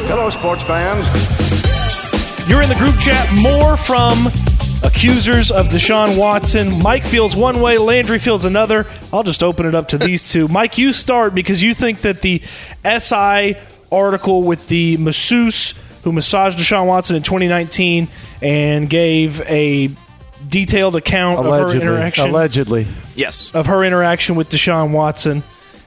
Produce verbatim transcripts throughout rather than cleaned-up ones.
Hello, sports fans. You're in the group chat. More from accusers of Deshaun Watson. Mike feels one way, Landry feels another. I'll just open it up to these two. Mike, you start because you think that the S I article with the masseuse who massaged Deshaun Watson in twenty nineteen and gave a detailed account allegedly, of her interaction. Allegedly. Yes. Of her interaction with Deshaun Watson.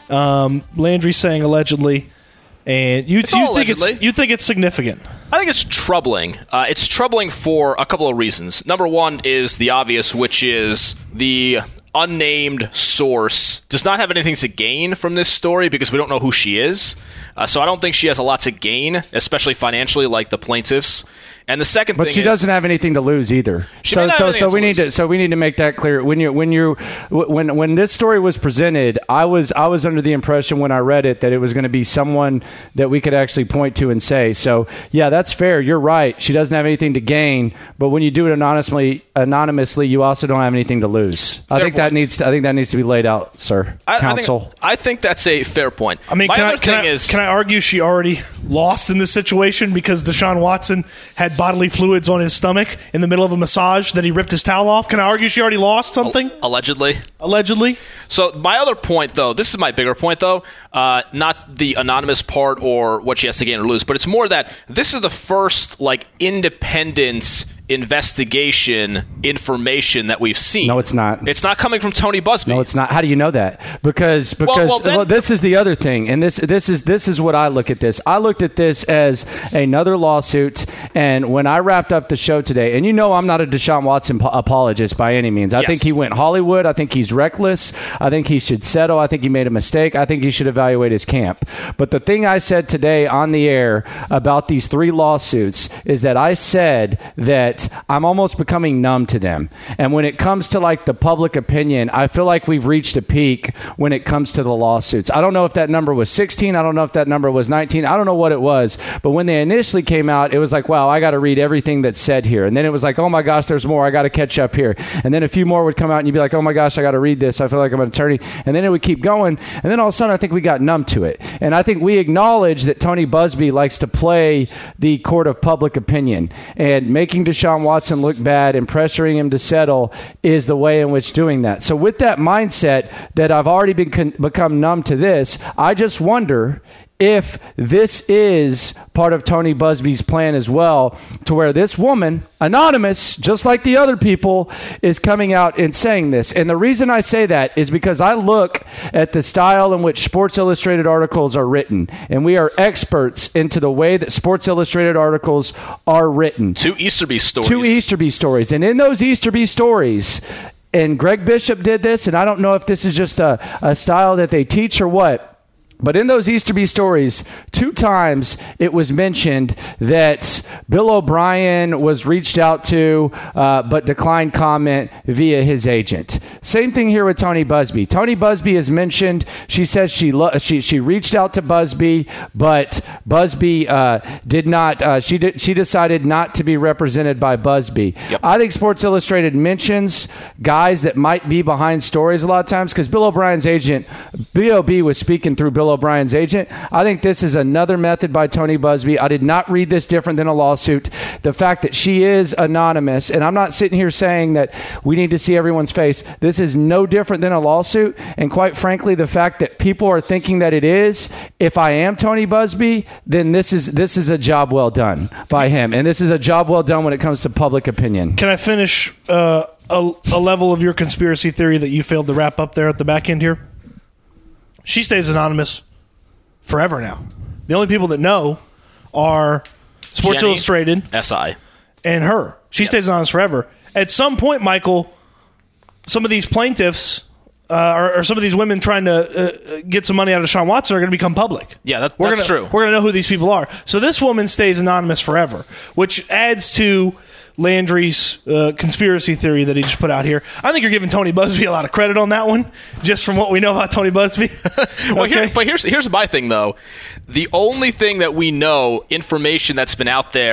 Um, Landry saying allegedly. And you, It's you all think allegedly. it's you think it's significant? I think it's troubling. Uh, it's troubling for a couple of reasons. Number one is the obvious, which is the unnamed source does not have anything to gain from this story because we don't know who she is. Uh, so I don't think she has a lot to gain, especially financially, like the plaintiffs. And the second But thing she is, doesn't have anything to lose either. She So may not so have so anything we to need to lose. so we need to make that clear. When you when you when when this story was presented, I was I was under the impression when I read it that it was going to be someone that we could actually point to and say. So yeah, that's fair. You're right. She doesn't have anything to gain, but when you do it anonymously, anonymously, you also don't have anything to lose. I Fair think that points. needs to, I think that needs to be laid out, sir. I, Counsel. I think, I think that's a fair point. I mean, My can, other I, can, thing I, is, can I argue she already lost in this situation because Deshaun Watson had bodily fluids on his stomach in the middle of a massage that he ripped his towel off? Can I argue she already lost something? allegedly. Allegedly? So my other point, though, this is my bigger point, though, uh, not the anonymous part or what she has to gain or lose, but it's more that this is the first, like, independent investigation information that we've seen. No, it's not. It's not coming from Tony Busby. No, it's not. How do you know that? Because because well, well, then- this is the other thing, and this this is this is what I look at this. I looked at this as another lawsuit, and when I wrapped up the show today, and you know I'm not a Deshaun Watson po- apologist by any means. I Yes. think he went Hollywood. I think he's reckless. I think he should settle. I think he made a mistake. I think he should evaluate his camp. But the thing I said today on the air about these three lawsuits is that I said that I'm almost becoming numb to them. And when it comes to like the public opinion, I feel like we've reached a peak when it comes to the lawsuits. I don't know if that number was sixteen. I don't know if that number was nineteen. I don't know what it was. But when they initially came out, it was like, wow, I got to read everything that's said here. And then it was like, oh my gosh, there's more. I got to catch up here. And then a few more would come out and you'd be like, oh my gosh, I got to read this. I feel like I'm an attorney. And then it would keep going. And then all of a sudden, I think we got numb to it. And I think we acknowledge that Tony Busby likes to play the court of public opinion. And making Deshaun Watson look bad and pressuring him to settle is the way in which doing that. So with that mindset that I've already been con- become numb to this, I just wonder if this is part of Tony Busby's plan as well, to where this woman, anonymous, just like the other people, is coming out and saying this. And the reason I say that is because I look at the style in which Sports Illustrated articles are written, and we are experts into the way that Sports Illustrated articles are written. Two Easterby stories. Two Easterby stories. And in those Easterby stories, and Greg Bishop did this, and I don't know if this is just a, a style that they teach or what, but in those Easterby stories, two times it was mentioned that Bill O'Brien was reached out to uh, but declined comment via his agent. Same thing here with Tony Busby. Tony Busby is mentioned. She says she lo- she she reached out to Busby, but Busby uh, did not. Uh, she did, she decided not to be represented by Busby. Yep. I think Sports Illustrated mentions guys that might be behind stories a lot of times because Bill O'Brien's agent, B O B, was speaking through Bill O'Brien's agent. I think this is another method by Tony Busby. I did not read this different than a lawsuit. The fact that she is anonymous, and I'm not sitting here saying that we need to see everyone's face. This is no different than a lawsuit. And quite frankly, the fact that people are thinking that it is, if I am Tony Busby, then this is this is a job well done by him. And this is a job well done when it comes to public opinion. Can I finish uh, a, a level of your conspiracy theory that you failed to wrap up there at the back end here? She stays anonymous forever now. The only people that know are Sports Jenny, Illustrated, S I, and her. She Yes. stays anonymous forever. At some point, Michael, some of these plaintiffs uh, or, or some of these women trying to uh, get some money out of Deshaun Watson are going to become public. Yeah, that, we're that's gonna, true. We're going to know who these people are. So this woman stays anonymous forever, which adds to Landry's uh, conspiracy theory that he just put out here. I think you're giving Tony Busby a lot of credit on that one, just from what we know about Tony Busby. Well, Okay? here, but here's here's my thing though. The only thing that we know, information that's been out there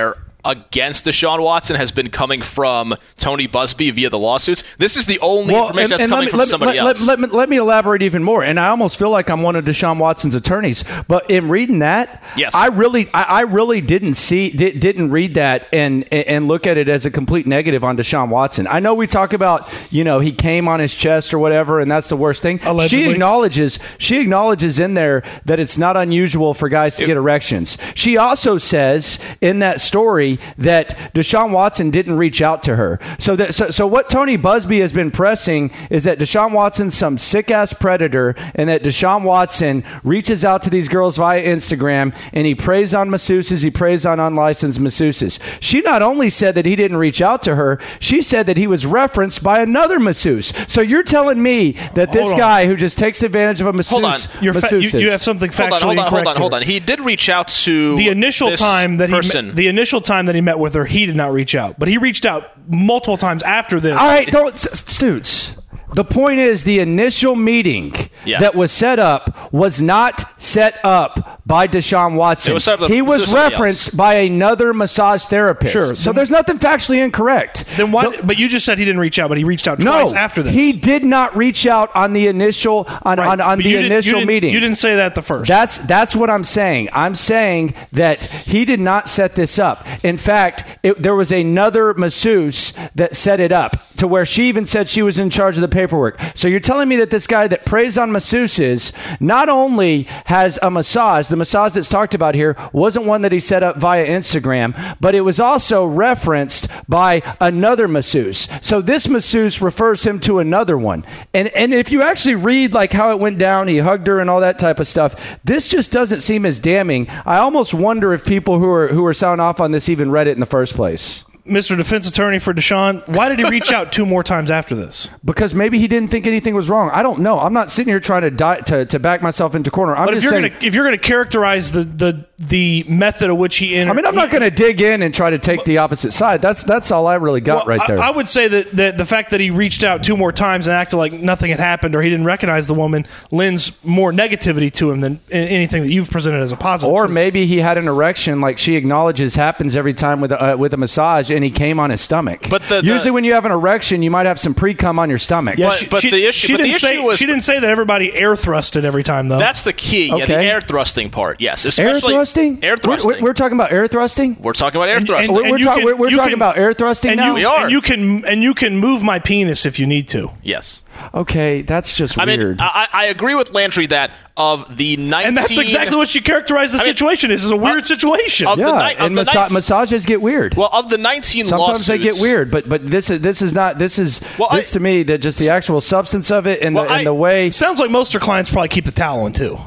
against Deshaun Watson has been coming from Tony Busby via the lawsuits. This is the only well, information and, that's and coming me, from let, somebody let, else. Let, let, let me elaborate even more. And I almost feel like I'm one of Deshaun Watson's attorneys. But in reading that, yes. I really, I, I really didn't see, did, didn't read that and and look at it as a complete negative on Deshaun Watson. I know we talk about, you know, he came on his chest or whatever, and that's the worst thing. Allegedly. She acknowledges, she acknowledges in there that it's not unusual for guys to It, get erections. She also says in that story that Deshaun Watson didn't reach out to her. So that so, so what Tony Busby has been pressing is that Deshaun Watson's some sick-ass predator and that Deshaun Watson reaches out to these girls via Instagram and he preys on masseuses, he preys on unlicensed masseuses. She not only said that he didn't reach out to her, she said that he was referenced by another masseuse. So you're telling me that this guy who just takes advantage of a masseuse, Hold on. You're fa- you, you have something factually Hold on, hold on, hold incorrect on, hold here. on. He did reach out to The initial this time that he person. met, the initial time that he met with her, he did not reach out, but he reached out multiple times after this. All right, don't, Stoots. The point is the initial meeting Yeah. that was set up was not set up by Deshaun Watson. It was set up he was with somebody referenced else. by another massage therapist. Sure. So there's nothing factually incorrect. Then why? But you just said he didn't reach out, but he reached out No, twice after this. he did not reach out on the initial on, Right. on, on But the you didn't- initial you didn't- meeting. You didn't say that the first. That's that's what I'm saying. I'm saying that he did not set this up. In fact, it, there was another masseuse that set it up to where she even said she was in charge of the paperwork. So you're telling me that this guy that preys on masseuses not only has a massage, the massage that's talked about here wasn't one that he set up via Instagram, but it was also referenced by another masseuse. So this masseuse refers him to another one. And and if you actually read like how it went down, he hugged her and all that type of stuff, this just doesn't seem as damning. I almost wonder if people who are who are sounding off on this even read it in the first place. Mister Defense Attorney for Deshaun, why did he reach out two more times after this? Because maybe he didn't think anything was wrong. I don't know. I'm not sitting here trying to die, to, to back myself into corner. I'm But if just you're saying. gonna if you're gonna characterize the the the method of which he entered, I mean, I'm not going to dig in and try to take the opposite side. That's that's all I really got Well, right there. I, I would say that, that the fact that he reached out two more times and acted like nothing had happened or he didn't recognize the woman lends more negativity to him than anything that you've presented as a positive. Or Since- maybe he had an erection like she acknowledges happens every time with a, uh, with a massage and he came on his stomach. But the- the- Usually when you have an erection, you might have some pre-cum on your stomach. Yeah, But- she, but she- the issue- she but the didn't say issue was- she didn't say that everybody air thrusted every time though. That's the key. Yeah, the Okay. air thrusting part. Yes, Air especially thrusting? Air thrusting. We're, we're talking about air thrusting? We're talking about air And- thrusting. and- We're, we're, you talk- can- we're, we're you talking can- about air thrusting and now? you, We are. and you can and you can move my penis if you need to. yes. Okay, that's just I weird. mean, I, I agree with Landry that of the nineteen... And that's exactly what she characterized the I mean, situation is. Is a weird uh, situation. of the yeah, ni- of and the massa- nineteen massages get weird. Well, of the nineteen Sometimes lawsuits... they get weird, but but this is this is not this is Well, this I- to me that just the actual substance of it and Well, the and I- the way Sounds like most of her clients probably keep the towel in too.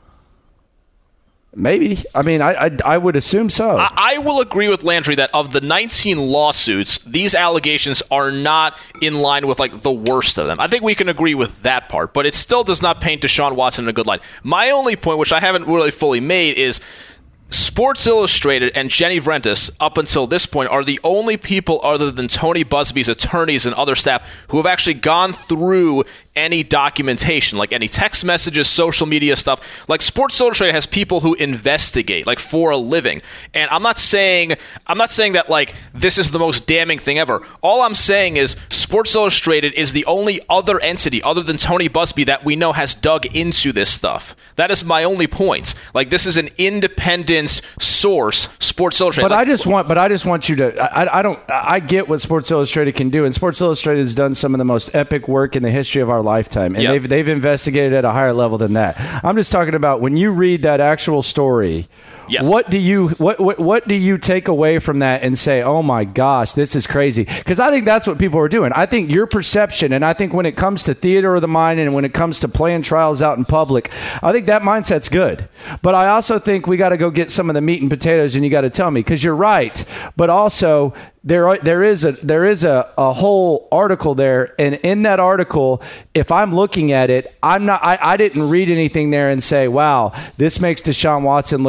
maybe I mean I I, I would assume so. I, I will agree with Landry that of the nineteen lawsuits, these allegations are not in line with like the worst of them. I think we can agree with that part, but it still does not paint Deshaun Watson in a good light. My only point, which I haven't really fully made, is Sports Illustrated and Jenny Vrentas, up until this point, are the only people other than Tony Busby's attorneys and other staff who have actually gone through any documentation, like any text messages, social media stuff. Like Sports Illustrated has people who investigate, like for a living. And I'm not saying I'm not saying that like this is the most damning thing ever. All I'm saying is Sports Illustrated is the only other entity other than Tony Busby that we know has dug into this stuff. That is my only point. Like this is an independent source, Sports Illustrated. But Like, I just want, but I just want you to. I, I don't. I get what Sports Illustrated can do, and Sports Illustrated has done some of the most epic work in the history of our lifetime, and Yep. they've they've investigated at a higher level than that. I'm just talking about when you read that actual story. Yes. What do you what, what what do you take away from that and say, oh my gosh, this is crazy? Because I think that's what people are doing. I think your perception, and I think when it comes to theater of the mind and when it comes to playing trials out in public, I think that mindset's good. But I also think we got to go get some of the meat and potatoes, and you got to tell me because you're right. But also there are, there is a there is a, a whole article there, and in that article, if I'm looking at it, I'm not. I, I didn't read anything there and say, wow, this makes Deshaun Watson look worse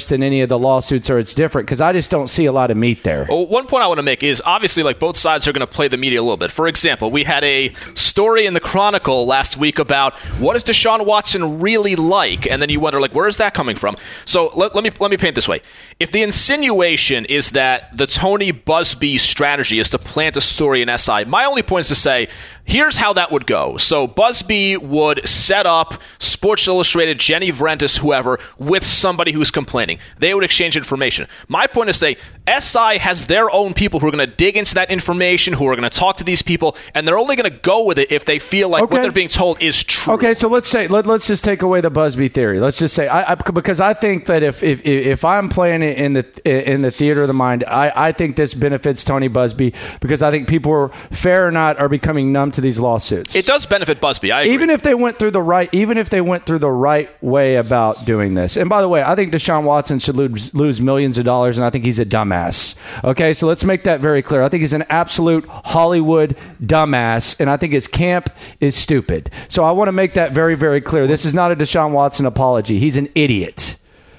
worse than any of the lawsuits or it's different, because I just don't see a lot of meat there. Well, one point I want to make is obviously like both sides are going to play the media a little bit. For example, we had a story in the Chronicle last week about what is Deshaun Watson really like, and then you wonder like where is that coming from? So let, let me let me paint this way. If the insinuation is that the Tony Buzbee strategy is to plant a story in S I, my only point is to say, here's how that would go. So Buzbee would set up Sports Illustrated, Jenny Vrentas, whoever, with somebody who's complaining. They would exchange information. My point is to say, S I has their own people who are going to dig into that information, who are going to talk to these people, and they're only going to go with it if they feel like okay. what they're being told is true. Okay, so let's say let, let's just take away the Buzbee theory. Let's just say I, I because I think that if if if I'm playing it in the in the theater of the mind, I, I think this benefits Tony Buzbee because I think people, are, fair or not, are becoming numb to these lawsuits. It does benefit Buzbee. I agree. Even if they went through the right, even if they went through the right way about doing this. And by the way, I think Deshaun Watson should lose, lose millions of dollars, and I think he's a dumbass. Okay, so let's make that very clear. I think he's an absolute Hollywood dumbass, and I think his camp is stupid. So I want to make that very, very clear. This is not a Deshaun Watson apology. He's an idiot.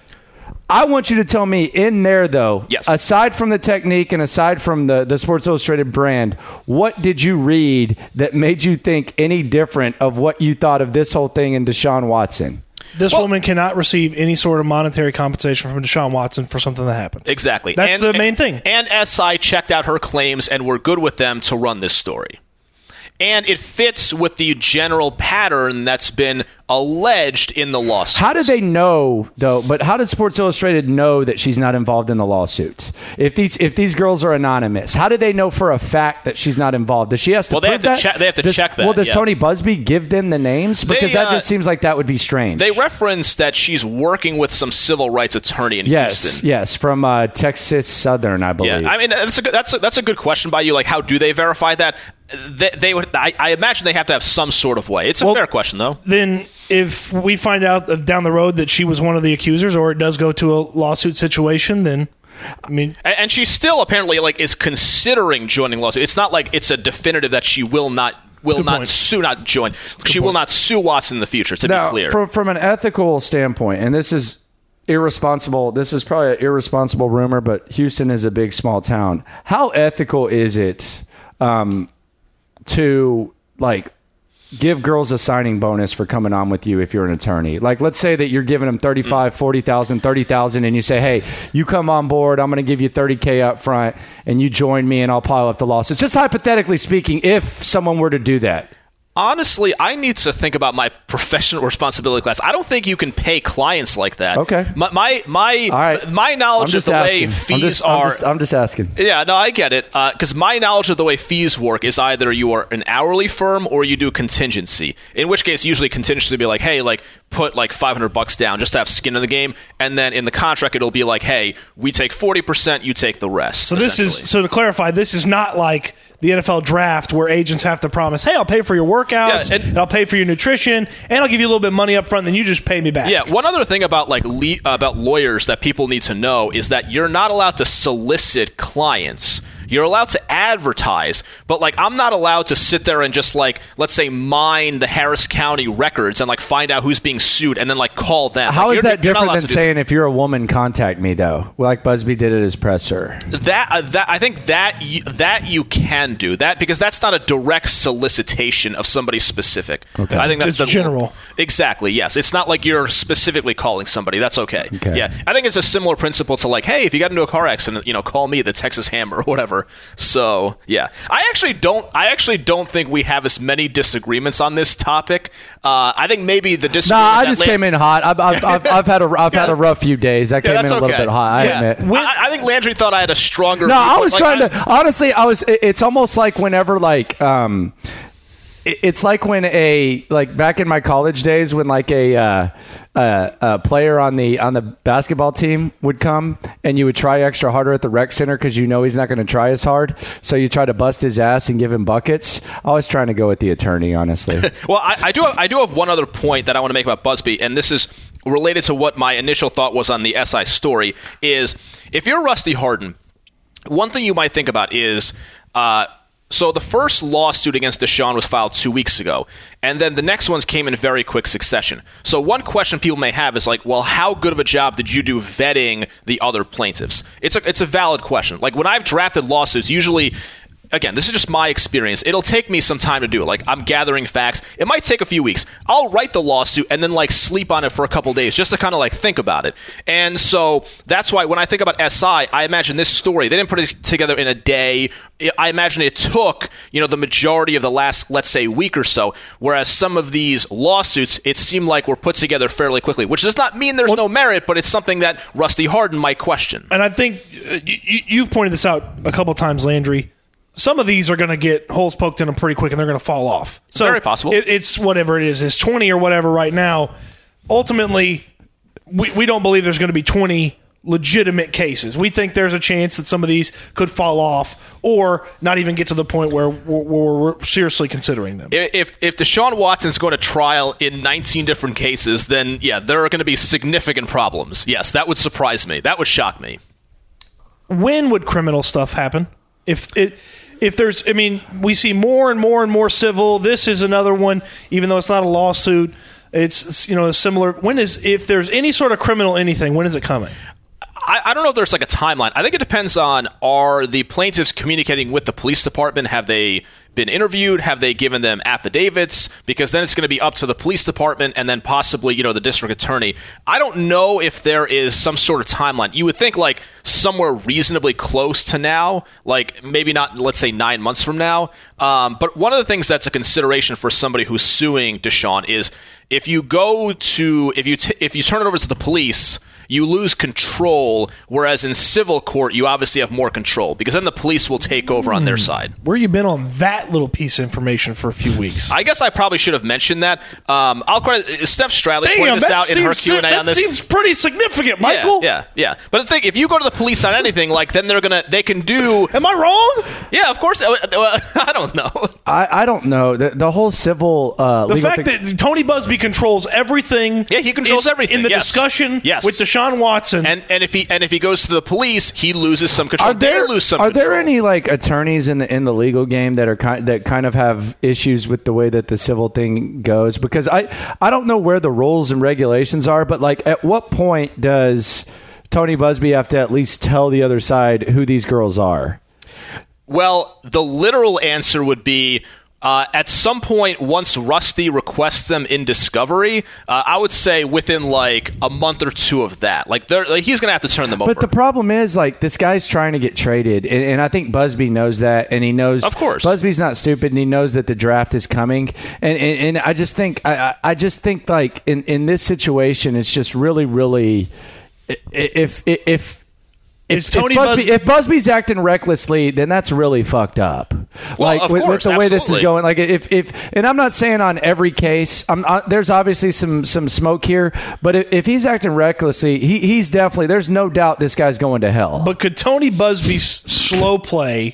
I want you to tell me in there, though, yes. aside from the technique and aside from the, the Sports Illustrated brand, what did you read that made you think any different of what you thought of this whole thing in Deshaun Watson? This well, woman cannot receive any sort of monetary compensation from Deshaun Watson for something that happened. Exactly. That's and, the main thing. And S I checked out her claims and were good with them to run this story. And it fits with the general pattern that's been alleged in the lawsuit. How did they know, though? But how did Sports Illustrated know that she's not involved in the lawsuit? If these if these girls are anonymous, how did they know for a fact that she's not involved? Does she have to? Well, they prove have to that? check. They have to does, check that. Well, does yeah. Tony Buzbee give them the names? Because they, that uh, just seems like that would be strange. They reference that she's working with some civil rights attorney in yes, Houston. Yes, from uh, Texas Southern, I believe. Yeah, I mean that's a good, that's a, that's a good question by you. Like, how do they verify that? They, they would. I, I imagine they have to have some sort of way. It's a well, fair question, though. Then, if we find out down the road that she was one of the accusers, or it does go to a lawsuit situation, then I mean, and, and she still apparently like is considering joining lawsuit. It's not like it's a definitive that she will not will Good not point. sue, not join. She point. will not sue Watson in the future. To now, be clear, from, from an ethical standpoint, and this is irresponsible. This is probably an irresponsible rumor, but Houston is a big small town. How ethical is it? Um, to like give girls a signing bonus for coming on with you if you're an attorney. Like, let's say that you're giving them thirty-five, forty thousand, thirty thousand, and you say, hey, you come on board, I'm going to give you thirty K up front, and you join me, and I'll pile up the losses. Just hypothetically speaking, if someone were to do that. Honestly, I need to think about my professional responsibility class. I don't think you can pay clients like that. Okay. My my my, All right. my knowledge of the asking. way fees I'm just, are. I'm just, I'm just asking. Yeah, no, I get it. Because uh, my knowledge of the way fees work is either you are an hourly firm or you do contingency. In which case, usually contingency would be like, hey, like put like five hundred bucks down just to have skin in the game, and then in the contract it'll be like, hey, we take forty percent, you take the rest. So this is so to clarify, this is not like the N F L draft where agents have to promise, hey, I'll pay for your workouts, yeah, and, and I'll pay for your nutrition, and I'll give you a little bit of money up front, then you just pay me back. Yeah, one other thing about like le- about lawyers that people need to know is that you're not allowed to solicit clients. You're allowed to advertise, but like I'm not allowed to sit there and just like, let's say, mine the Harris County records and like find out who's being sued and then like call them. How like, is you're, that you're different than to saying if you're a woman, contact me though, like Buzbee did at his presser? That uh, that I think that you, that you can do that because that's not a direct solicitation of somebody specific. Okay. I think that's It's the general. Exactly. Yes, it's not like you're specifically calling somebody. That's okay. Okay. Yeah, I think it's a similar principle to like, hey, if you got into a car accident, you know, call me, the Texas Hammer or whatever. So. Yeah, I actually don't. I actually don't think we have as many disagreements on this topic. Uh, I think maybe the disagreement. Nah, I just Land- came in hot. I've, I've, I've, I've had a I've yeah. had a rough few days. I came yeah, in a okay. little bit hot. I yeah. admit. When, I, I think Landry thought I had a stronger. No, I was like, trying I, to. Honestly, I was. It's almost like whenever like. Um, It's like when a like back in my college days when like a uh, uh, a player on the on the basketball team would come and you would try extra harder at the rec center because you know he's not going to try as hard, so you try to bust his ass and give him buckets. I was trying to go with the attorney, honestly. Well, I, I do have, I do have one other point that I want to make about Buzbee, and this is related to what my initial thought was on the S I story. Is if you're Rusty Hardin, one thing you might think about is. Uh, So the first lawsuit against Deshaun was filed two weeks ago, and then the next ones came in very quick succession. So one question people may have is like, well, how good of a job did you do vetting the other plaintiffs? It's a, it's a valid question. Like when I've drafted lawsuits, usually... Again, this is just my experience. It'll take me some time to do it. Like, I'm gathering facts. It might take a few weeks. I'll write the lawsuit and then, like, sleep on it for a couple days just to kind of, like, think about it. And so that's why when I think about S I, I imagine this story, they didn't put it together in a day. I imagine it took, you know, the majority of the last, let's say, week or so, whereas some of these lawsuits, it seemed like were put together fairly quickly, which does not mean there's well, no merit, but it's something that Rusty Hardin might question. And I think uh, you, you've pointed this out a couple times, Landry. Some of these are going to get holes poked in them pretty quick, and they're going to fall off. So very possible. It, it's whatever it is. It's twenty or whatever right now. Ultimately, we, we don't believe there's going to be twenty legitimate cases. We think there's a chance that some of these could fall off or not even get to the point where we're, we're seriously considering them. If if Deshaun Watson's going to trial in nineteen different cases, then, yeah, there are going to be significant problems. Yes, that would surprise me. That would shock me. When would criminal stuff happen? If it... If there's, I mean, we see more and more and more civil. This is another one, even though it's not a lawsuit. It's, it's you know, a similar. When is, if there's any sort of criminal anything, when is it coming? I, I don't know if there's like a timeline. I think it depends on, are the plaintiffs communicating with the police department? Have they been interviewed? Have they given them affidavits? Because then it's going to be up to the police department and then possibly, you know, the district attorney. I don't know if there is some sort of timeline. You would think like somewhere reasonably close to now, like maybe not, let's say, nine months from now. Um, but one of the things that's a consideration for somebody who's suing Deshaun is if you go to, if you t- if you turn it over to the police, you lose control, whereas in civil court, you obviously have more control, because then the police will take over on their side. Where you been on that little piece of information for a few weeks? I guess I probably should have mentioned that. Um, I'll credit Steph Stradley pointed this out in her Q and A on this. That seems pretty significant, Michael. Yeah, yeah, yeah. But the thing, if you go to the police on anything, like, then they're gonna, they can do. Am I wrong? Yeah, of course. I don't know. I, I don't know. The, the whole civil uh, the legal fact thing- that Tony Busby controls everything. Yeah, he controls in, everything in the yes. discussion yes. with Deshaun Watson. And and if he and if he goes to the police, he loses some control. Are there, they lose some are control. there any like attorneys in the in the legal game that are kind that kind of have issues with the way that the civil thing goes? Because I I don't know where the rules and regulations are, but like at what point does Tony Busby have to at least tell the other side who these girls are? Well, the literal answer would be uh, at some point once Rusty requests them in discovery. Uh, I would say within like a month or two of that, like, like he's going to have to turn them over. But the problem is, like, this guy's trying to get traded, and, and I think Busby knows that, and he knows. Of course, Busby's not stupid, and he knows that the draft is coming. And and, and I just think, I, I just think, like in, in this situation, it's just really, really, if if. if Is If, Tony if, Busby, Bus- if Busby's acting recklessly, then that's really fucked up. Well, like of with, course, with the way this is absolutely. going, like if if, and I'm not saying on every case. I'm, uh, there's obviously some some smoke here, but if, if he's acting recklessly, he he's definitely. There's no doubt this guy's going to hell. But could Tony Busby's slow play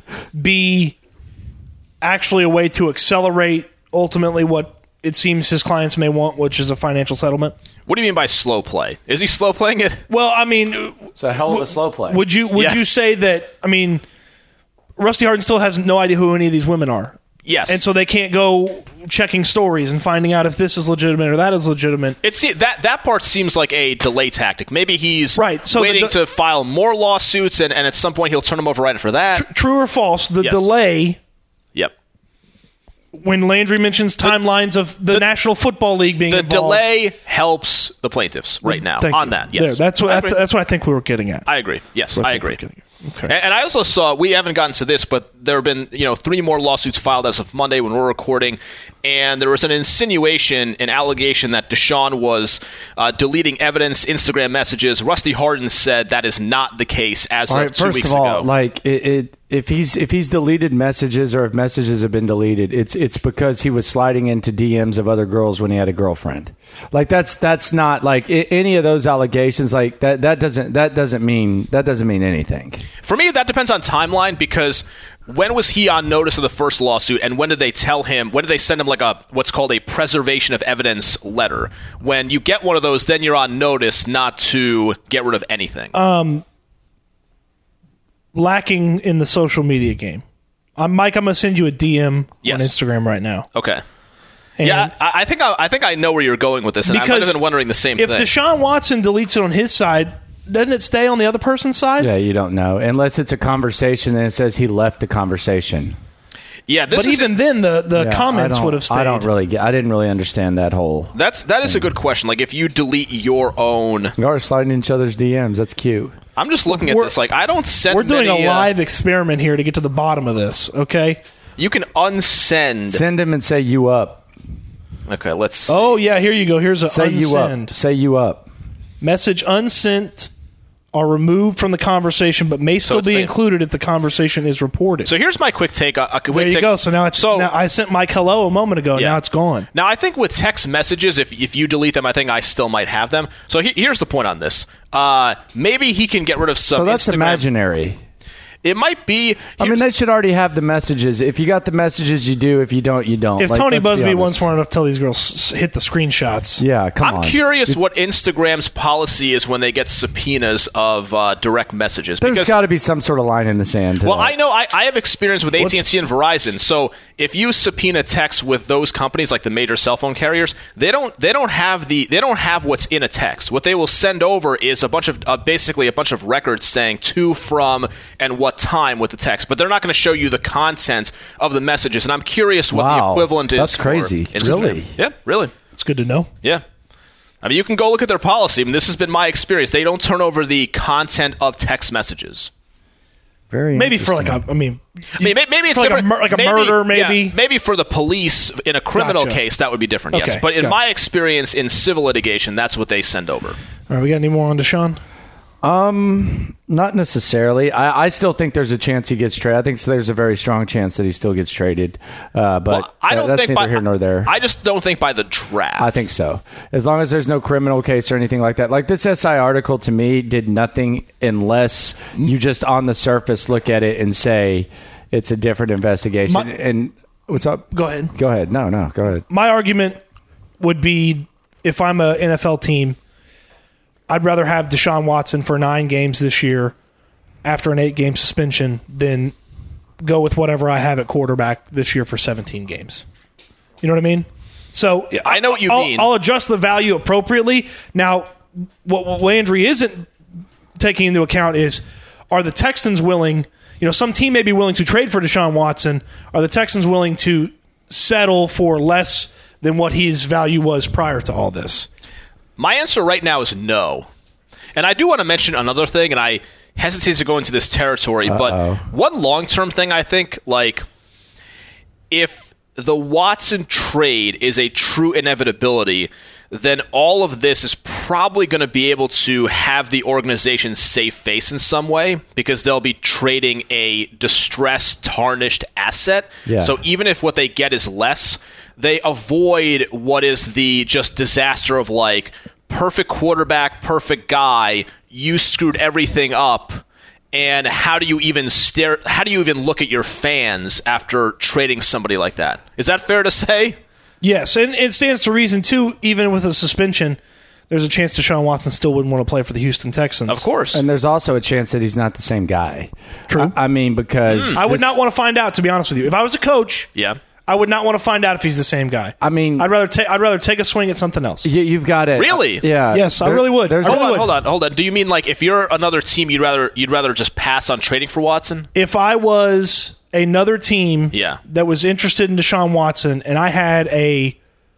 be actually a way to accelerate ultimately what it seems his clients may want, which is a financial settlement? What do you mean by slow play? Is he slow playing it? Well, I mean, It's a hell of a slow play. Would you would Yeah. you say that? I mean, Rusty Hardin still has no idea who any of these women are. Yes. And so they can't go checking stories and finding out if this is legitimate or that is legitimate. It's that that part seems like a delay tactic. Maybe he's Right, so waiting the- to file more lawsuits, and, and at some point he'll turn them over right after that. True or false? The Yes. delay. Yep. When Landry mentions timelines of the, the- National Football League being The involved. delay helps the plaintiffs right now Thank on you. that. Yes, There, that's what I I agree. th- that's what I think we were getting at. I agree. Yes, What I think we agree. were getting at. Okay. And, and I also saw, we haven't gotten to this, but there have been, you know, three more lawsuits filed as of Monday when we're recording, and there was an insinuation, an allegation that Deshaun was uh, deleting evidence, Instagram messages. Rusty Hardin said that is not the case as All of right, two first weeks of all, ago. like it, it, if he's if he's deleted messages or if messages have been deleted, it's it's because he was sliding into D Ms of other girls when he had a girlfriend. Like that's that's not like I- any of those allegations. Like that that doesn't that doesn't mean that doesn't mean anything. For me, that depends on timeline, because when was he on notice of the first lawsuit, and when did they tell him, when did they send him like a what's called a preservation of evidence letter? When you get one of those, then you're on notice not to get rid of anything. Um, lacking in the social media game. I'm Mike. I'm gonna send you a D M Yes. on Instagram right now. Okay. And yeah, I, I think I, I think I know where you're going with this, and I might have been wondering the same if thing. If Deshaun Watson deletes it on his side, doesn't it stay on the other person's side? Yeah, you don't know unless it's a conversation and it says he left the conversation. Yeah, this but is even then, the, the Yeah, comments I don't- would have stayed. I don't really get. I didn't really understand that whole. That's that is a good question. Like if you delete your own, You are sliding in each other's D Ms. That's cute. I'm just looking at We're- this. Like I don't send. We're doing many, a uh, live experiment here to get to the bottom of this. Okay. You can unsend. Send him and say you up. Okay, let's. See. Oh yeah, here you go. Here's a Say you up. unsend Say you up. message. Unsent are removed from the conversation, but may still it's be made- included if the conversation is reported. So here's my quick take. A, a quick there you take. go. So now it's So- now I sent Mike hello a moment ago. Yeah. Now it's gone. Now, I think with text messages, if if you delete them, I think I still might have them. So he, here's the point on this. Uh, maybe he can get rid of some. So that's Instagram. imaginary. It might be. I mean, here's- they should already have the messages. If you got the messages, you do. If you don't, you don't. If Like, Tony let's be Busby honest. once smart enough to tell these girls s- hit the screenshots. Yeah, come I'm on. curious what Instagram's policy is when they get subpoenas of uh, direct messages. There's because got to be some sort of line in the sand. To Well, that. I know I, I have experience with A T and T and Verizon. So if you subpoena text with those companies, like the major cell phone carriers, they don't they don't have the they don't have what's in a text. What they will send over is a bunch of uh, basically a bunch of records saying to, from, and what time with the text. But they're not going to show you the content of the messages. And I'm curious what Wow, the equivalent is. that's for crazy. Instagram. Really? Yeah, really. It's good to know. Yeah. I mean, you can go look at their policy. I mean, this has been my experience. They don't turn over the content of text messages. Very Maybe for like interesting. a, I mean, I mean, may- maybe it's for like a different. mur- like a maybe, murder, maybe? yeah, maybe for the police in a criminal Gotcha. case that would be different. Yes, Okay, but in gotcha. my experience in civil litigation, that's what they send over. all right, we got any more on Deshaun? Um, not necessarily. I, I still think there's a chance he gets traded. I think there's a very strong chance that he still gets traded. Uh, but Well, I don't that's think neither by, here nor there. I just don't think by the draft. I think so. As long as there's no criminal case or anything like that. Like this S I article to me did nothing unless you just on the surface look at it and say it's a different investigation. My- and what's up? Go ahead. Go ahead. No, no, go ahead. My argument would be if I'm an N F L team, I'd rather have Deshaun Watson for nine games this year after an eight-game suspension than go with whatever I have at quarterback this year for seventeen games. You know what I mean? So I know what you I'll, mean. I'll adjust the value appropriately. Now, what, what Landry isn't taking into account is, are the Texans willing, you know, some team may be willing to trade for Deshaun Watson. Are the Texans willing to settle for less than what his value was prior to all this? My answer right now is no. And I do want to mention another thing, and I hesitate to go into this territory, Uh-oh. but one long-term thing I think, like, if the Watson trade is a true inevitability, then all of this is probably going to be able to have the organization save face in some way because they'll be trading a distressed, tarnished asset. Yeah. So even if what they get is less, they avoid what is the just disaster of like perfect quarterback, perfect guy, you screwed everything up. And how do you even stare? How do you even look at your fans after trading somebody like that? Is that fair to say? Yes, and it stands to reason, too, even with a suspension, there's a chance Deshaun Watson still wouldn't want to play for the Houston Texans. Of course. And there's also a chance that he's not the same guy. True. I, I mean, because I would this- not want to find out, to be honest with you. If I was a coach, Yeah. I would not want to find out if he's the same guy. I mean, I'd rather take I'd rather take a swing at something else. you, you've got it. Really? Yeah. Yes, I There- really would. There's I Hold really on, would. hold on, hold on. Do you mean like if you're another team, you'd rather you'd rather just pass on trading for Watson? If I was another team Yeah. that was interested in Deshaun Watson and I had a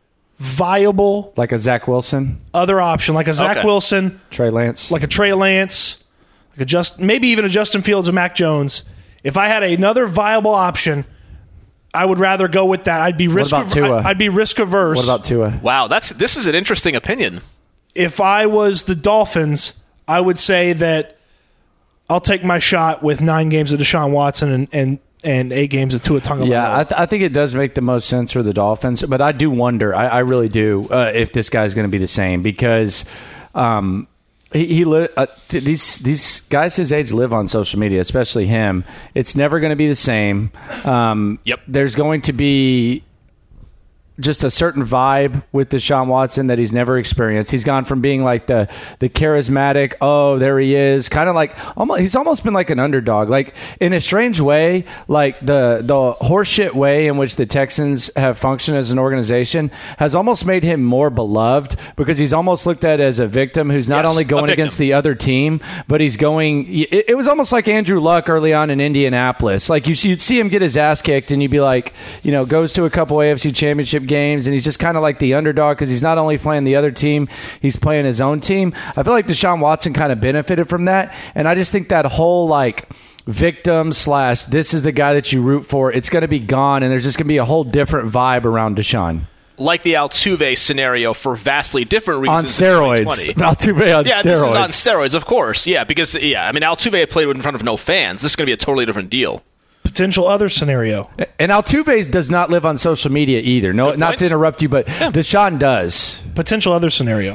viable like a Zach Wilson, other option, like a Zach Okay. Wilson, Trey Lance. like a Trey Lance, like a just maybe even a Justin Fields and Mac Jones. If I had another viable option, I would rather go with that. I'd be risk. about Tua? I'd, I'd be risk averse. What about Tua? Wow, that's this is an interesting opinion. If I was the Dolphins, I would say that I'll take my shot with nine games of Deshaun Watson and and, and eight games of Tua Tagovailoa. Yeah, I, th- I think it does make the most sense for the Dolphins, but I do wonder, I, I really do, uh, if this guy's going to be the same because um, he, he li- uh, th- these these guys his age live on social media, especially him. It's never going to be the same. Um, Yep. There's going to be just a certain vibe with Deshaun Watson that he's never experienced. He's gone from being like the the charismatic, oh, there he is, kind of like almost, he's almost been like an underdog, like in a strange way, like the the horseshit way in which the Texans have functioned as an organization has almost made him more beloved because he's almost looked at as a victim who's not yes, only going against the other team, but he's going. It, it was almost like Andrew Luck early on in Indianapolis. Like you, you'd see him get his ass kicked, and you'd be like, you know, goes to a couple A F C Championship games, and he's just kind of like the underdog because he's not only playing the other team, he's playing his own team. I feel like Deshaun Watson kind of benefited from that, and I just think that whole like victim slash this is the guy that you root for, it's going to be gone, and there's just going to be a whole different vibe around Deshaun. Like the Altuve scenario for vastly different reasons. On steroids. Altuve on yeah, steroids. this is on steroids, of course. Yeah, because, yeah, I mean, Altuve had played in front of no fans. This is going to be a totally different deal. Potential other scenario. And Altuve does not live on social media either. No, Good not points. to interrupt you, but yeah. Deshaun does. Potential other scenario.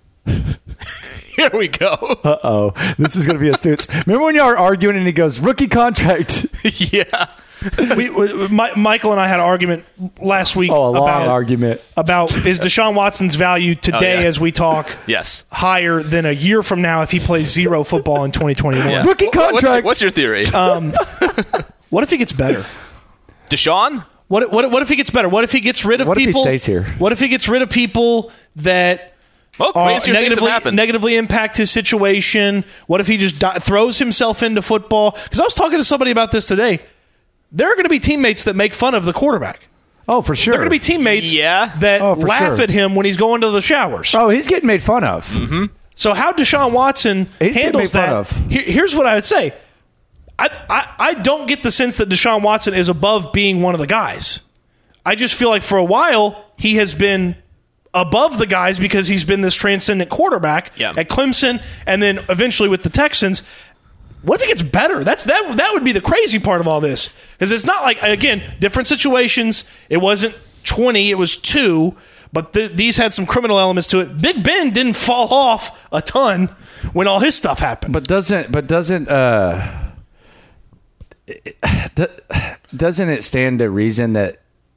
Here we go. Uh-oh. This is going to be a stoots. Remember when you were arguing and he goes, rookie contract? yeah. we, we my, Michael and I had an argument last week Oh, a long about, argument. about is Deshaun Watson's value today Oh, yeah. as we talk Yes. higher than a year from now if he plays zero football in twenty twenty-one? Yeah. Rookie Wh- what's- contract. What's, your theory? Um, what if he gets better? Deshaun? What, what, what if he gets better? What if he gets rid of What if he people? stays here? What if he gets rid of people that Well, uh, crazier things have negatively, happened. negatively impact his situation? What if he just di- throws himself into football? Because I was talking to somebody about this today. There are going to be teammates that make fun of the quarterback. Oh, for sure. There are going to be teammates Yeah. that Oh, for laugh sure. at him when he's going to the showers. Oh, he's getting made fun of. Mm-hmm. So how Deshaun Watson He's getting handles made fun that, of. here- here's what I would say. I, I, I don't get the sense that Deshaun Watson is above being one of the guys. I just feel like for a while he has been above the guys because he's been this transcendent quarterback Yeah. at Clemson and then eventually with the Texans. What if he gets better? That's that. That would be the crazy part of all this, because it's not like, again, different situations. It wasn't twenty; it was two. But th- these had some criminal elements to it. Big Ben didn't fall off a ton when all his stuff happened. But doesn't but doesn't uh doesn't it stand to reason that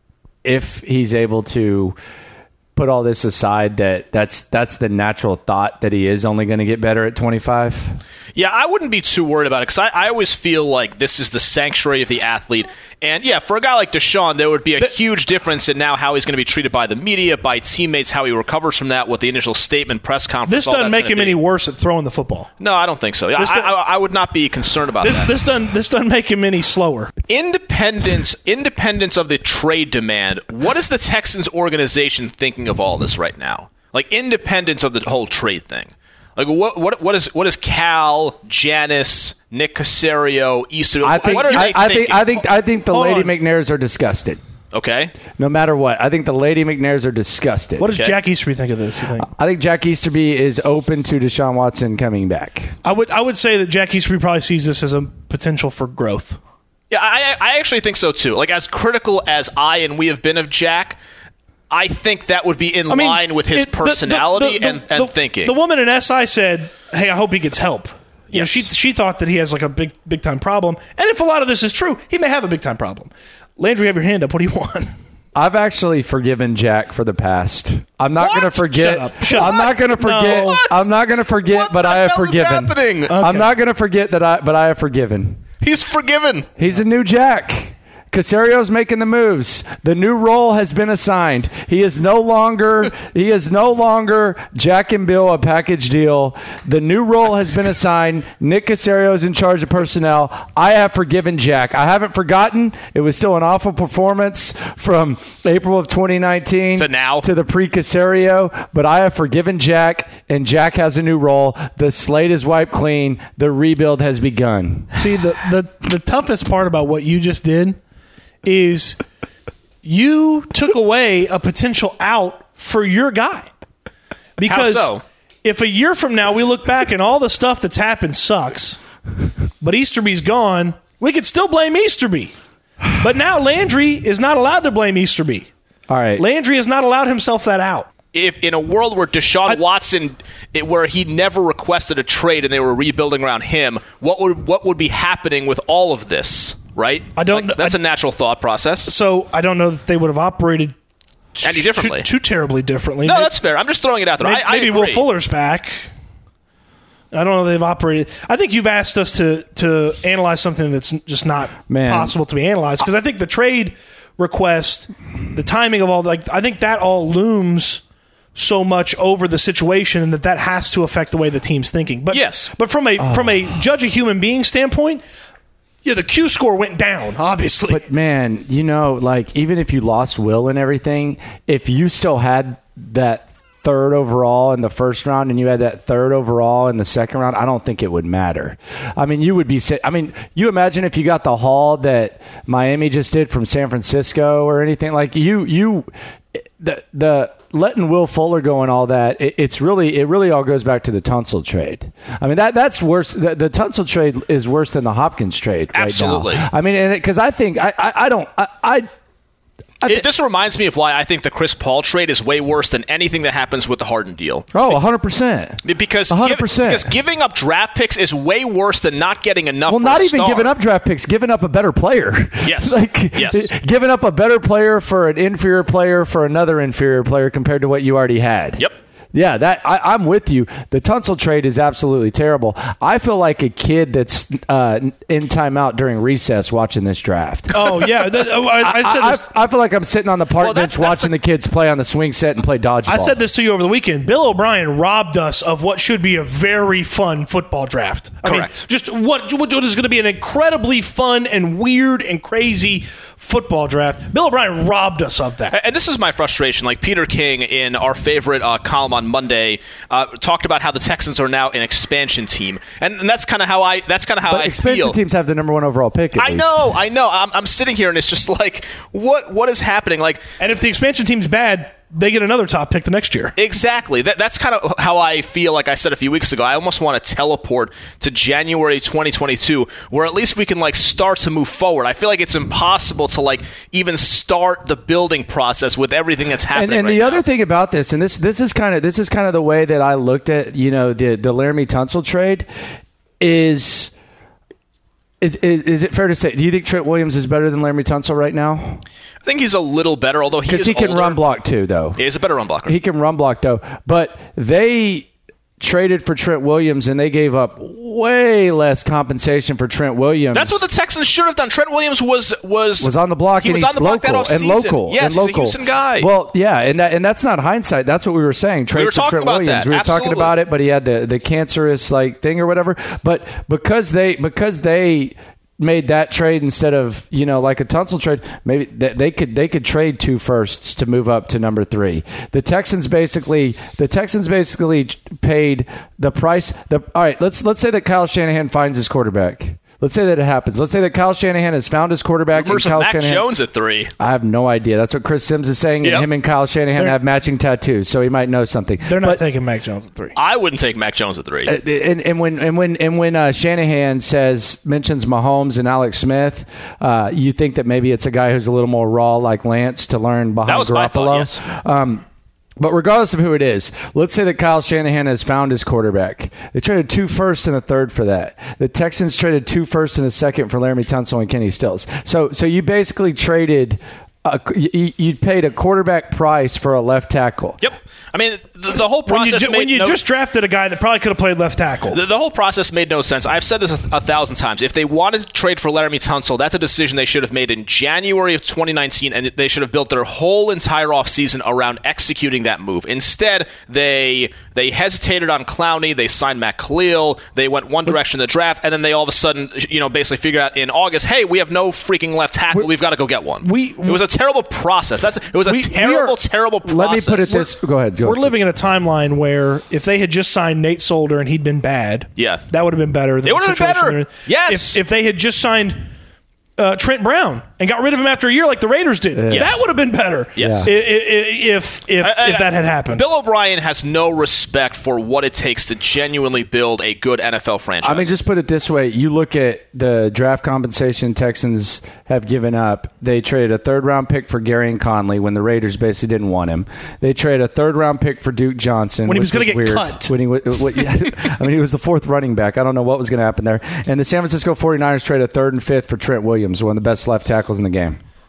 if he's able to put all this aside, that that's that's the natural thought that he is only going to get better at twenty-five? Yeah, I wouldn't be too worried about it because I, I always feel like this is the sanctuary of the athlete. And yeah, for a guy like Deshaun, there would be a but, huge difference in now how he's going to be treated by the media, by teammates, how he recovers from that, what the initial statement, press conference. This doesn't make him be. any worse at throwing the football. No, I don't think so. I, I, I would not be concerned about this, that. This doesn't, this doesn't make him any slower. Independence, independence of the trade demand. What is the Texans organization thinking of all this right now? Like independence of the whole trade thing. Like what what what is what is Cal, Janice, Nick Caserio, Easter? I think, what are they I, I thinking? think I think I think the Hold Lady on. McNairs are disgusted. Okay. No matter what, I think the Lady McNairs are disgusted. What does Okay. Jack Easterby think of this? You think? I think Jack Easterby is open to Deshaun Watson coming back. I would I would say that Jack Easterby probably sees this as a potential for growth. Yeah, I I actually think so too. Like as critical as I and we have been of Jack, I think that would be in I mean, line with his it- the- personality the- the- and, and the- thinking. The woman in S I said, "Hey, I hope he gets help." You know, Yes. she she thought that he has like a big big time problem, and if a lot of this is true, he may have a big time problem. Landry, you have your hand up. What do you want? I've actually forgiven Jack for the past. I'm not What? going to forget. Shut up. Shut I'm up. not going to forget. No. I'm not going to forget, What but the I have hell is forgiven. happening? I'm Okay. not going to forget that I but I have forgiven. He's forgiven. He's a new Jack. Casario's making the moves. The new role has been assigned. He is no longer he is no longer Jack and Bill, a package deal. The new role has been assigned. Nick Caserio is in charge of personnel. I have forgiven Jack. I haven't forgotten. It was still an awful performance from April of twenty nineteen To now. to the pre-Caserio, but I have forgiven Jack, and Jack has a new role. The slate is wiped clean. The rebuild has begun. See, the, the, the toughest part about what you just did is you took away a potential out for your guy. Because How so? if a year from now we look back and all the stuff that's happened sucks, but Easterby's gone, we could still blame Easterby. But now Landry is not allowed to blame Easterby. All right. Landry has not allowed himself that out. If in a world where Deshaun I- Watson, it, where he never requested a trade and they were rebuilding around him, what would what would be happening with all of this? Right? I don't Like, kn- that's I- a natural thought process. So I don't know that they would have operated any differently. Too, too terribly differently. No, maybe, that's fair. I'm just throwing it out there. Maybe, I, I maybe agree. Will Fuller's back. I don't know. They've operated. I think you've asked us to to analyze something that's just not Man. possible to be analyzed because I think the trade request, the timing of all, like I think that all looms so much over the situation, and that that has to affect the way the team's thinking. But yes, but from a oh. from a judge a human being standpoint, yeah, the Q score went down, obviously. But man, you know, like even if you lost Will and everything, if you still had that third overall in the first round and you had that third overall in the second round, I don't think it would matter. I mean, you would be I mean, you imagine if you got the haul that Miami just did from San Francisco or anything like you you the the letting Will Fuller go and all that, it, it's really it really all goes back to the Tunsil trade. I mean, that that's worse. The, the Tunsil trade is worse than the Hopkins trade right Absolutely. now. I mean, and because I think I I, I don't I. I It, this reminds me of why I think the Chris Paul trade is way worse than anything that happens with the Harden deal. Oh, one hundred percent. Because, one hundred percent. Give, because giving up draft picks is way worse than not getting enough Well, for not a even star. giving up draft picks, giving up a better player. Yes. like, yes. Giving up a better player for an inferior player for another inferior player compared to what you already had. Yep. Yeah, that I, I'm with you. The Tunsil trade is absolutely terrible. I feel like a kid that's uh, in timeout during recess watching this draft. Oh yeah, that, I, I said I, this. I, I feel like I'm sitting on the park Well, bench that's- that's watching the- the kids play on the swing set and play dodgeball. I said this to you over the weekend. Bill O'Brien robbed us of what should be a very fun football draft. I Correct. mean, just what, what is going to be an incredibly fun and weird and crazy football draft. Bill O'Brien robbed us of that. And this is my frustration. Like Peter King in our favorite uh, column on Monday uh, talked about how the Texans are now an expansion team, and, and that's kind of how I that's kind of how but I expansion feel. teams have the number one overall pick. At I least. know, I know. I'm, I'm sitting here and it's just like, what what is happening? Like, And if the expansion team's bad, they get another top pick the next year. exactly. That that's kind of how I feel. Like I said a few weeks ago, I almost want to teleport to January twenty twenty-two, where at least we can like start to move forward. I feel like it's impossible to like even start the building process with everything that's happening. And, and right the now. other thing about this, and this this is kind of this is kind of the way that I looked at you know the the Laramie Tunsil trade is. Is, is is it fair to say? Do you think Trent Williams is better than Laramie Tunsil right now? I think he's a little better, although he Because is he can older. run block too, though. He is a better run blocker. He can run block though. But they traded for Trent Williams and they gave up way less compensation for Trent Williams. That's what the Texans should have done. Trent Williams was was was on the block He and was he's on the block local that and offseason. local Yes, and he's a local. Houston guy. Well, yeah, and that and that's not hindsight. That's what we were saying. Trade We were for talking Trent about Williams. that. We were Absolutely. talking about it, but he had the the cancerous like thing or whatever. But because they because they made that trade instead of you know like a Tunsil trade, maybe they, they could they could trade two firsts to move up to number three. The Texans basically the Texans basically paid the price. The all right, let's let's say that Kyle Shanahan finds his quarterback. Let's say that it happens. Let's say that Kyle Shanahan has found his quarterback. Rumors and of Kyle Mac Shanahan, Jones at three. I have no idea. That's what Chris Sims is saying. Yep. And him and Kyle Shanahan They're- have matching tattoos, so he might know something. They're not But- taking Mac Jones at three. I wouldn't take Mac Jones at three. and, and when and when and when uh, Shanahan says mentions Mahomes and Alex Smith, uh, you think that maybe it's a guy who's a little more raw, like Lance, to learn behind That was my Garoppolo. thought, yes. Um, but regardless of who it is, let's say that Kyle Shanahan has found his quarterback. They traded two firsts and a third for that. The Texans traded two firsts and a second for Laramie Tunsil and Kenny Stills. So, so you basically traded. A, you, you paid a quarterback price for a left tackle. Yep. I mean, the, the whole When you, process ju- made when you no, just drafted a guy that probably could have played left tackle. the, the whole process made no sense. I've said this a, a thousand times. If they wanted to trade for Laramie Tunsil, that's a decision they should have made in January of twenty nineteen, and they should have built their whole entire offseason around executing that move. Instead, they they hesitated on Clowney. They signed Matt Khalil. They went one direction in the draft, and then they all of a sudden, you know, basically figured out in August, hey, we have no freaking left tackle. We've got to go get one. We- it was a terrible process. That's it was a We- we terrible, are- terrible process. Let me put it this. Go ahead. Go We're ahead, living Sis. in a timeline where if they had just signed Nate Solder and he'd been bad, Yeah. that would have been better. Than It would the have been situation better. they're in. Yes. If, if they had just signed uh, Trent Brown and got rid of him after a year like the Raiders did, Yes. that would have been better. Yes. I- I- I- If if, I- I- if that had happened. Bill O'Brien has no respect for what it takes to genuinely build a good N F L franchise. I mean, just put it this way. You look at the draft compensation Texans have given up. They traded a third-round pick for Garyon Conley when the Raiders basically didn't want him. They traded a third-round pick for Duke Johnson. When he was which gonna get weird. cut. When he, wa- what, yeah, I mean, he was the fourth running back. I don't know what was going to happen there. And the San Francisco forty-niners traded a third and fifth for Trent Williams, one of the best left tackles in the game.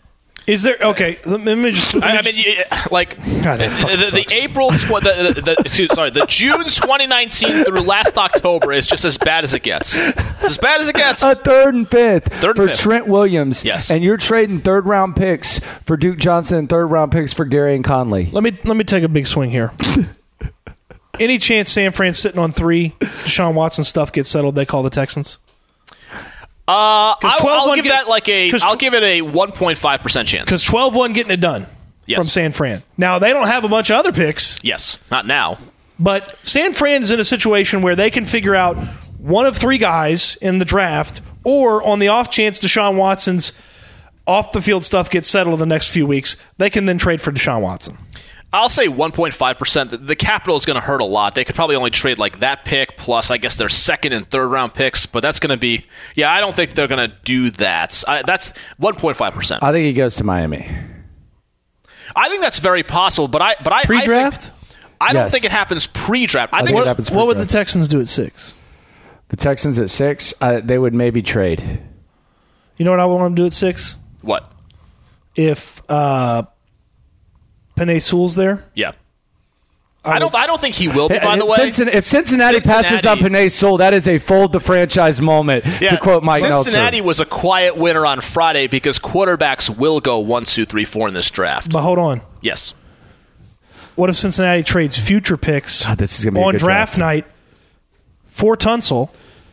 Is there okay? Let me just. Let me I, I just mean, like God, that fucking the, the, sucks. the April, tw- the, the, the, excuse, sorry, the June twenty nineteen through last October is just as bad as it gets. It's as bad as it gets. A third and fifth Third and for fifth. Trent Williams. Yes. And you're trading third round picks for Duke Johnson and third round picks for Gary and Conley. let me let me take a big swing here. Any chance San Fran's sitting on three, Deshaun Watson stuff gets settled? They call the Texans. Uh, I'll, I'll twelve give get- that like a. 'cause I'll tw- give it a one point five percent chance. Because twelve one getting it done Yes. from San Fran. Now, they don't have a bunch of other picks, Yes, not now. but San Fran's in a situation where they can figure out one of three guys in the draft, or on the off chance Deshaun Watson's off-the-field stuff gets settled in the next few weeks, they can then trade for Deshaun Watson. I'll say one point five percent. The, the capital is going to hurt a lot. They could probably only trade like that pick plus, I guess, their second and third round picks. But that's going to be, yeah, I don't think they're going to do that. I, that's one point five percent. I think he goes to Miami. I think that's very possible. But I, but I, Pre-draft? I, think, I don't Yes. think it happens pre-draft. I, I think, think it it's- happens What would the pre-draft. Texans do at six? The Texans at six, uh, they would maybe trade. You know what I want them to do at six? what? If uh, Penei Sewell's there? Yeah. I don't. I don't think he will be. By the If way, Cincinnati, if Cincinnati, passes on Cincinnati- Penei Sewell, that is a fold the franchise moment, to quote Mike Cincinnati Meltzer. was a quiet winner on Friday because quarterbacks will go one, two, three, four in this draft. But hold on. Yes. What if Cincinnati trades future picks God, this is gonna be a on good draft, draft. night for Tunsil,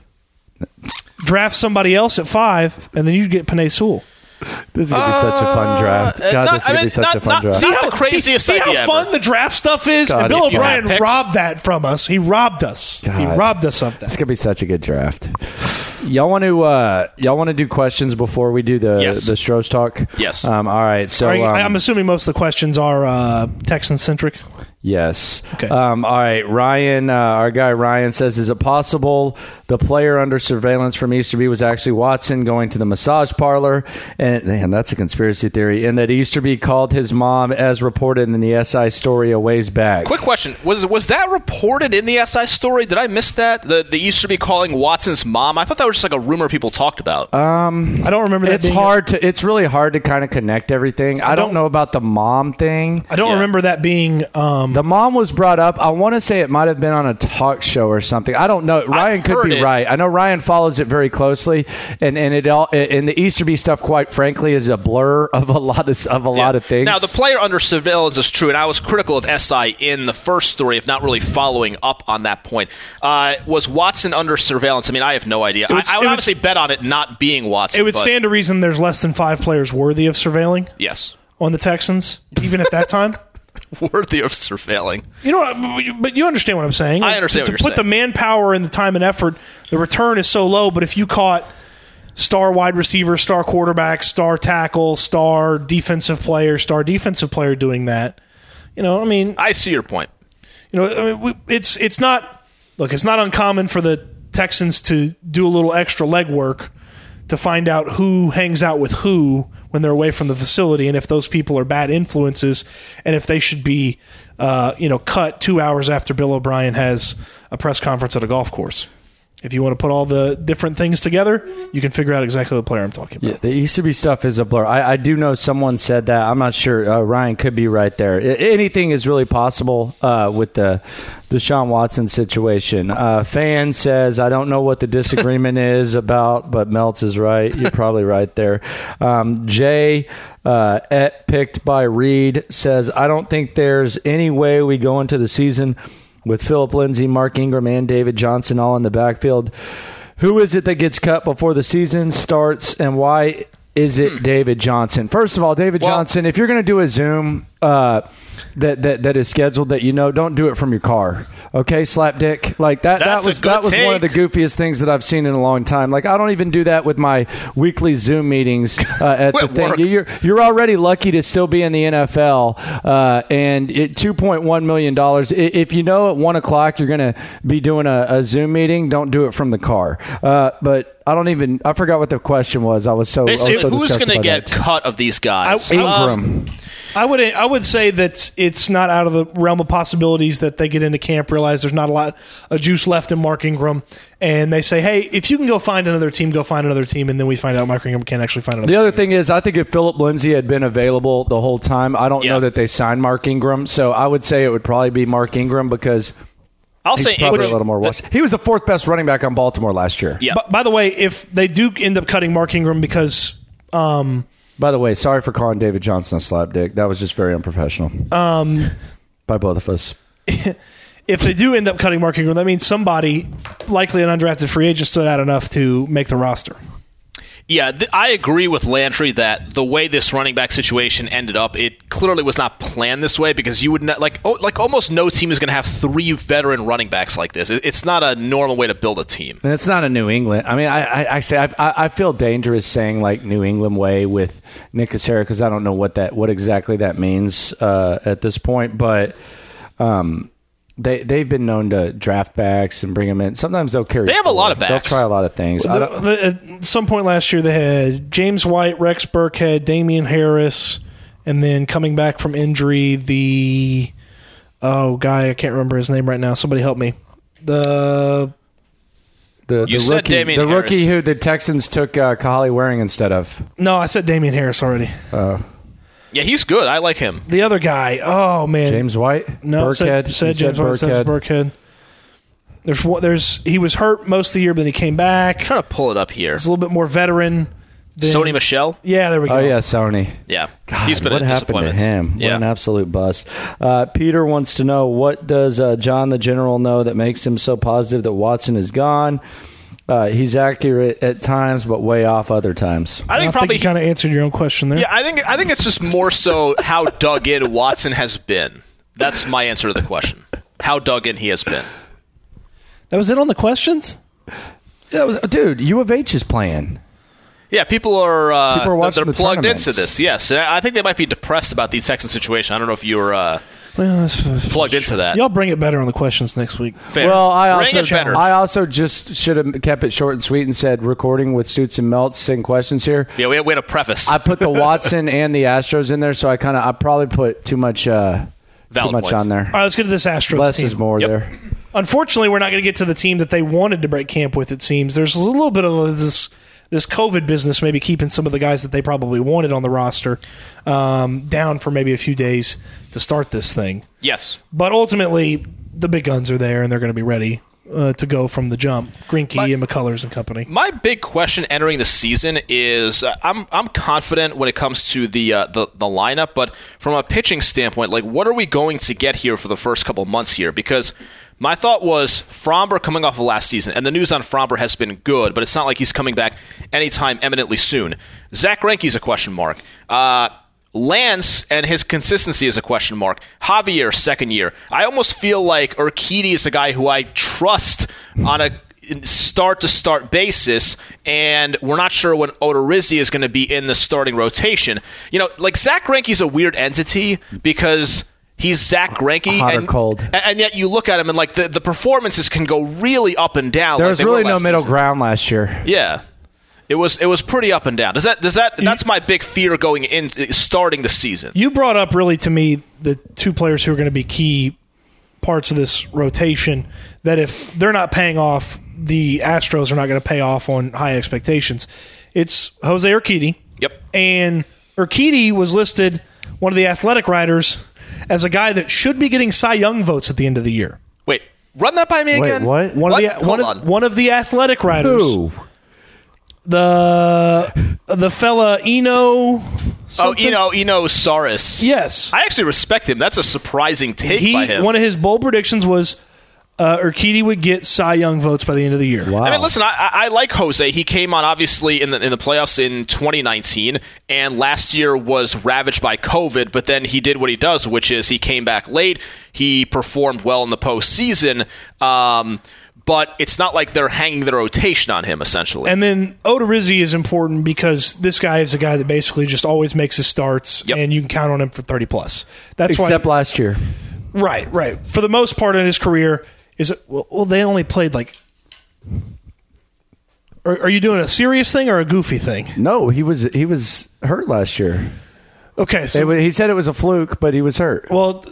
draft somebody else at five, and then you get Penei Sewell? This is going to be such a fun draft. Uh, God, not- this is I going to mean, be such not- a fun not- draft. see- Not the craziest see, see idea how fun ever. the draft stuff is? God, and Bill if you O'Brien have picks- robbed that from us. He robbed us. He God. robbed us of that. It's gonna be such a good draft. Y'all want to uh, y'all want to do questions before we do the Yes. the Strohs talk? Yes. Um, all right. So Are you- um, I'm assuming most of the questions are uh, Texan centric. yes. Okay. Um, all right. Ryan, uh, our guy Ryan says, is it possible the player under surveillance from Easterby was actually Watson going to the massage parlor? And man, that's a conspiracy theory. And that Easterby called his mom, as reported in the S I story a ways back. Quick question: Was was that reported in the S I story? Did I miss that? The the Easterby calling Watson's mom. I thought that was just like a rumor people talked about. I don't remember that It's being hard to. It's really hard to kind of connect everything. I don't don't- know about the mom thing. I don't Yeah. remember that being um, The mom was brought up. I want to say it might have been on a talk show or something. I don't know. Ryan could heard be it. right. I know Ryan follows it very closely, and and it all and the Easterby stuff, quite frankly, is a blur of a lot of of a lot of things. Now, the player under surveillance is true, and I was critical of S I in the first story, if not really following up on that point. Uh, was Watson under surveillance? I mean, I have no idea. would- I, I it would would- obviously bet on it not being Watson. it would but stand to reason there's less than five players worthy of surveilling Yes. on the Texans, even at that time. Worthy of surveilling. You know, what, but you understand what I'm saying. I understand To what you're put the saying. manpower and the time and effort, the return is so low. But if you caught star wide receiver, star quarterback, star tackle, star defensive player, star defensive player doing that, you know, I mean, I see your point. you know, I mean, we, it's it's not look, it's not uncommon for the Texans to do a little extra legwork to find out who hangs out with who when they're away from the facility, and if those people are bad influences, and if they should be, uh, you know, cut two hours after Bill O'Brien has a press conference at a golf course. If you want to put all the different things together, you can figure out exactly the player I'm talking about. Yeah, the Easterby stuff is a blur. I, I do know someone said that. I'm not sure. Uh, Ryan could be right there. I, anything is really possible uh, with the Deshaun Watson situation. Uh, Fan says, I don't know what the disagreement is about, but Meltz is right. You're probably right there. Um, Jay, uh, at, picked by Reed, says, I don't think there's any way we go into the season with Philip Lindsay, Mark Ingram, and David Johnson all in the backfield. Who is it that gets cut before the season starts, and why is it David Johnson? First of all, David Well- Johnson, if you're going to do a Zoom uh, that, that that is scheduled that you know, don't do it from your car. Okay, slapdick? Like that That's that a was good that was one of the take. goofiest things that I've seen in a long time. Like I don't even do that with my weekly Zoom meetings uh, at the At thing. work. You're you're already lucky to still be in the N F L, uh, and it, two point one million dollars. If you know at one o'clock you're going to be doing a, a Zoom meeting, don't do it from the car. Uh, but I don't even. I forgot what the question was. I was so. I was Basically, so who's disgusted going to by get that. cut of these guys? I- Ingram? Um, I would I would say that it's not out of the realm of possibilities that they get into camp, realize there's not a lot of juice left in Mark Ingram, and they say, hey, if you can go find another team, go find another team, and then we find out Mark Ingram can't actually find another The team. other thing is, I think if Philip Lindsay had been available the whole time, I don't Yeah. know that they signed Mark Ingram, so I would say it would probably be Mark Ingram because I'll he's say probably Ingram. a little more West. He was the fourth best running back on Baltimore last year. Yeah. By, by the way, if they do end up cutting Mark Ingram because um, By the way, sorry for calling David Johnson a slap dick. That was just very unprofessional. Um, by both of us. if they do end up cutting Mark Ingram, that means somebody, likely an undrafted free agent, stood out enough to make the roster. Yeah, th- I agree with Landry that the way this running back situation ended up, it clearly was not planned this way because you would not like oh, like almost no team is going to have three veteran running backs like this. It, it's not a normal way to build a team. And it's not a New England. I mean, I, I, I say I, I feel dangerous saying like New England way with Nick Cassera because I don't know what that what exactly that means uh, at this point. But um, they they've been known to draft backs and bring them in. Sometimes they'll carry. They have a lot of They'll backs. try a lot of things. I don't, The- at some point last year, they had James White, Rex Burkhead, Damian Harris, and then coming back from injury, the oh guy, I can't remember his name right now. Somebody help me. The the, You the said rookie, Damian the rookie Harris. who the Texans took uh, Kahale Waring instead of. no, I said Damian Harris already. Yeah, he's good. I like him. The other guy, oh man, James White, no, Burkhead. said, You said James White, said Burkhead. There's one- there's he was hurt most of the year, but then he came back. I'm trying to pull it up here. He's a little bit more veteran. Than, Sony Michel? Yeah, there we go. Oh yeah, Sony. Yeah. God, he's been what a happened to disappointment. him? Yeah. What an absolute bust. Uh, Peter wants to know, what does uh, John the General know that makes him so positive that Watson is gone? Uh, he's accurate at times, but way off other times. I I think think probably you kind of answered your own question there. Yeah, I think I think it's just more so how dug in Watson has been. That's my answer to the question. How dug in he has been. That was it on the questions? That was, dude, U of H is playing. Yeah, people are, uh, People are watching they're the plugged tournaments. into this. Yes, and I think they might be depressed about the Texan situation. I don't know if you were uh, Well, that's, plugged into that. Y'all bring it better on the questions next week. Fair. Well, I Bring also it better. I also just should have kept it short and sweet and said recording with Suits and Melts, same questions here. yeah, we had, we had a preface. I put the Watson and the Astros in there, so I kind of I probably put too much uh, too Valid much points. on there. All right, let's get to this Astros Less team. is more Yep. there. Unfortunately, we're not going to get to the team that they wanted to break camp with, it seems. There's a little bit of this this COVID business maybe keeping some of the guys that they probably wanted on the roster um, down for maybe a few days to start this thing. Yes. But ultimately, the big guns are there, and they're going to be ready uh, to go from the jump. Greinke My- and McCullers and company. My big question entering the season is uh, I'm I'm confident when it comes to the, uh, the the lineup, but from a pitching standpoint, like what are we going to get here for the first couple months here? Because my thought was Fromber coming off of last season, and the news on Fromber has been good, but it's not like he's coming back anytime eminently soon. Zach Greinke's a question mark. Uh, Lance and his consistency is a question mark. Javier, second year. I almost feel like Urquidy is a guy who I trust on a start-to-start basis, and we're not sure when Odorizzi is going to be in the starting rotation. You know, like Zach Greinke's a weird entity because he's Zach Greinke. Hot or and, cold. And yet you look at him and like the, the performances can go really up and down. There like was they really were no last middle season. ground last year. Yeah. It was it was pretty up and down. Does that does that that's my big fear going in starting the season. You brought up really to me the two players who are going to be key parts of this rotation that if they're not paying off, the Astros are not going to pay off on high expectations. It's Jose Urquidy. Yep. And Urquidy was listed, one of the athletic writers, as a guy that should be getting Cy Young votes at the end of the year. Wait, run that by me Wait, again. what? One What? of the Hold one on. of, one of the athletic writers, Who? the the fella Eno. Oh, something? Eno Eno Saris. Yes. I actually respect him. That's a surprising take he by him. one of his bold predictions was uh, Urquidy would get Cy Young votes by the end of the year. Wow. I mean, listen, I, I I like Jose. He came on obviously in the in the playoffs in twenty nineteen, and last year was ravaged by COVID. But then he did what he does, which is he came back late. He performed well in the postseason. Um, but it's not like they're hanging the rotation on him essentially. And then Odorizzi is important because this guy is a guy that basically just always makes his starts, Yep. and you can count on him for thirty plus. That's Except why, last year. right, right. For the most part in his career, is it? Well, well they only played like. Are, are you doing a serious thing or a goofy thing? No, he was he was hurt last year. Okay, so It, he said it was a fluke, but he was hurt. well,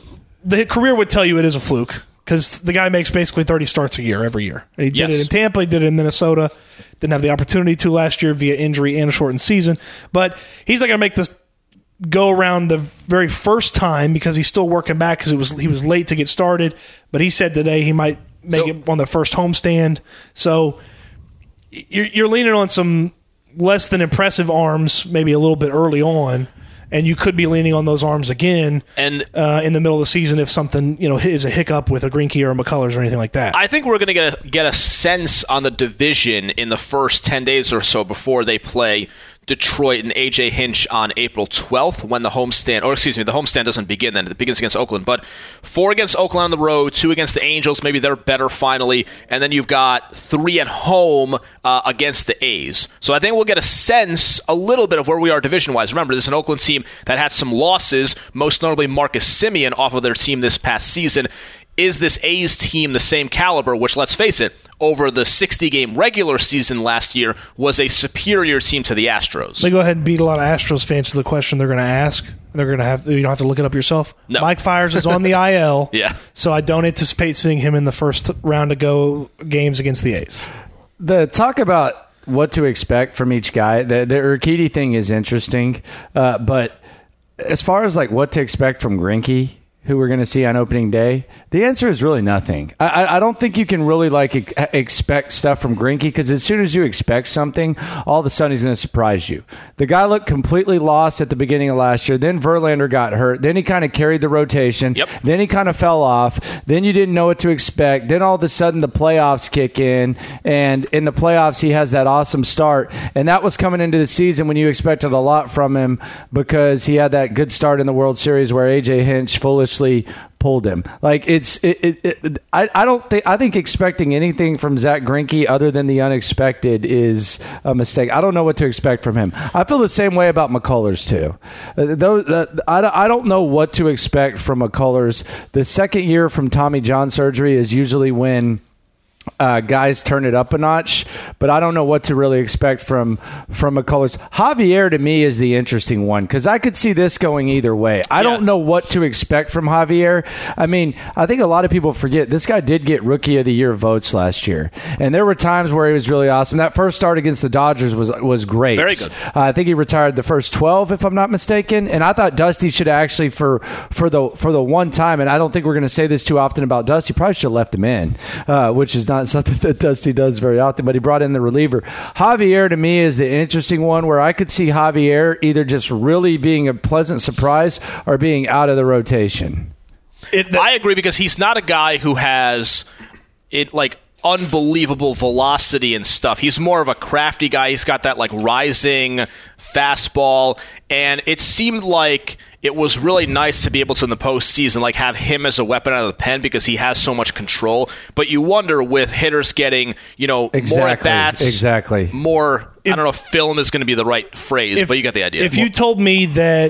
the career would tell you it is a fluke because the guy makes basically thirty starts a year every year. And he Yes. did it in Tampa, he did it in Minnesota. Didn't have the opportunity to last year via injury and a shortened season. But he's not going to make this go around the very first time because he's still working back because it was he was late to get started. But he said today he might make So- it on the first homestand. So you're, you're leaning on some less than impressive arms, maybe a little bit early on. And you could be leaning on those arms again And uh, in the middle of the season if something you know is a hiccup with a Greinke or a McCullers or anything like that. I think we're going to get a, get a sense on the division in the first ten days or so before they play Detroit and A J Hinch on April twelfth when the homestand, or excuse me, the homestand doesn't begin then. It begins against Oakland. But four against Oakland on the road, two against the Angels. Maybe they're better finally. And then you've got three at home uh, against the A's. So I think we'll get a sense, a little bit of where we are division-wise. Remember, this is an Oakland team that had some losses, most notably Marcus Semien off of their team this past season. Is this A's team the same caliber, which, let's face it, over the sixty-game regular season last year was a superior team to the Astros? They go ahead and beat a lot of Astros fans to the question they're going to ask. They're going to have you don't have to look it up yourself. No. Mike Fiers is on the I L. Yeah. So I don't anticipate seeing him in the first round to go games against the A's. The talk about what to expect from each guy, the, the Urquidy thing is interesting, uh, but as far as like what to expect from Greinke, who we're going to see on opening day, the answer is really nothing. I, I, I don't think you can really like e- expect stuff from Greinke because as soon as you expect something, all of a sudden he's going to surprise you. The guy looked completely lost at the beginning of last year. Then Verlander got hurt. Then he kind of carried the rotation. Yep. Then he kind of fell off. Then you didn't know what to expect. Then all of a sudden the playoffs kick in, and in the playoffs he has that awesome start. And that was coming into the season when you expected a lot from him because he had that good start in the World Series where A J Hinch foolishly pulled him. Like it's, it, it, it, I, I don't think, I think expecting anything from Zach Greinke other than the unexpected is a mistake. I don't know what to expect from him. I feel the same way about McCullers too. Uh, those, uh, I, I don't know what to expect from McCullers. The second year from Tommy John surgery is usually when Uh, guys turn it up a notch, but I don't know what to really expect from from McCullers. Javier to me is the interesting one because I could see this going either way. I Yeah. don't know what to expect from Javier. I mean, I think a lot of people forget this guy did get Rookie of the Year votes last year, and there were times where he was really awesome. That first start against the Dodgers was was great. Very good. Uh, I think he retired the first twelve, if I'm not mistaken, and I thought Dusty should actually for for the for the one time, and I don't think we're going to say this too often about Dusty. Probably should have left him in, uh, which is not something that Dusty does very often, but he brought in the reliever. Javier to me is the interesting one where I could see Javier either just really being a pleasant surprise or being out of the rotation. It, the, I agree because he's not a guy who has it like unbelievable velocity and stuff. He's more of a crafty guy. He's got that like rising fastball, and it seemed like it was really nice to be able to in the postseason like have him as a weapon out of the pen because he has so much control. But you wonder with hitters getting you know Exactly, more at bats, exactly. more. If- I don't know if film is going to be the right phrase, if- but you got the idea. If you told me that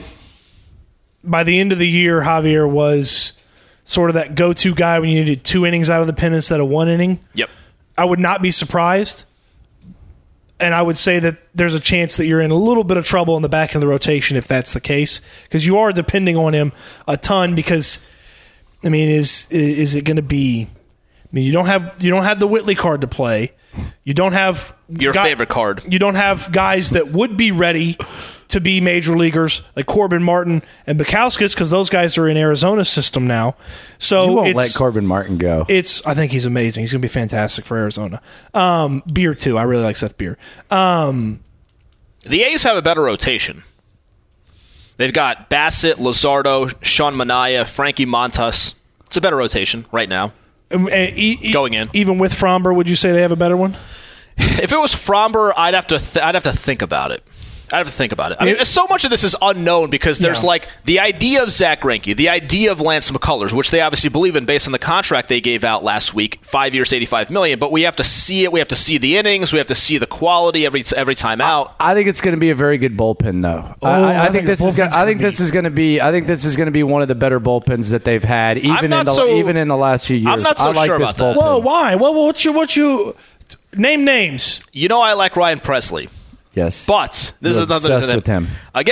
by the end of the year Javier was sort of that go-to guy when you needed two innings out of the pen instead of one inning, yep. I would not be surprised. And I would say that there's a chance that you're in a little bit of trouble in the back end of the rotation if that's the case, because you are depending on him a ton. Because, I mean, is is it going to be? I mean, you don't have you don't have the Whitley card to play. You don't have Your guy- favorite card. You don't have guys that would be ready to be major leaguers like Corbin Martin and Bukowskis because those guys are in Arizona's system now. So You won't it's, let Corbin Martin go. It's. I think he's amazing. He's going to be fantastic for Arizona. Um, Beer too. I really like Seth Beer. Um, The A's have a better rotation. They've got Bassett, Luzardo, Sean Manaea, Frankie Montas. It's a better rotation right now. and e- e- Going in. even with Fromber, would you say they have a better one? If it was Fromber, I'd have to th- I'd have to think about it. I'd have to think about it. I mean, It- so much of this is unknown because there's Yeah. like the idea of Zach Greinke, the idea of Lance McCullers, which they obviously believe in based on the contract they gave out last week, five years, eighty-five million. But we have to see it. We have to see the innings. We have to see the quality every every time out. I think it's going to be a very good bullpen, though. Oh, I, I, I think, think this the is. Gonna, bullpen's I think gonna this be- is going to be. I think this is going to be one of the better bullpens that they've had, even not in the so- even in the last few years. I'm not so I like sure this about bullpen. that. Whoa, why? What? What's your? What you? Name names. You know, I like Ryan Presley. Yes, But this You're is another obsessed with him. Again,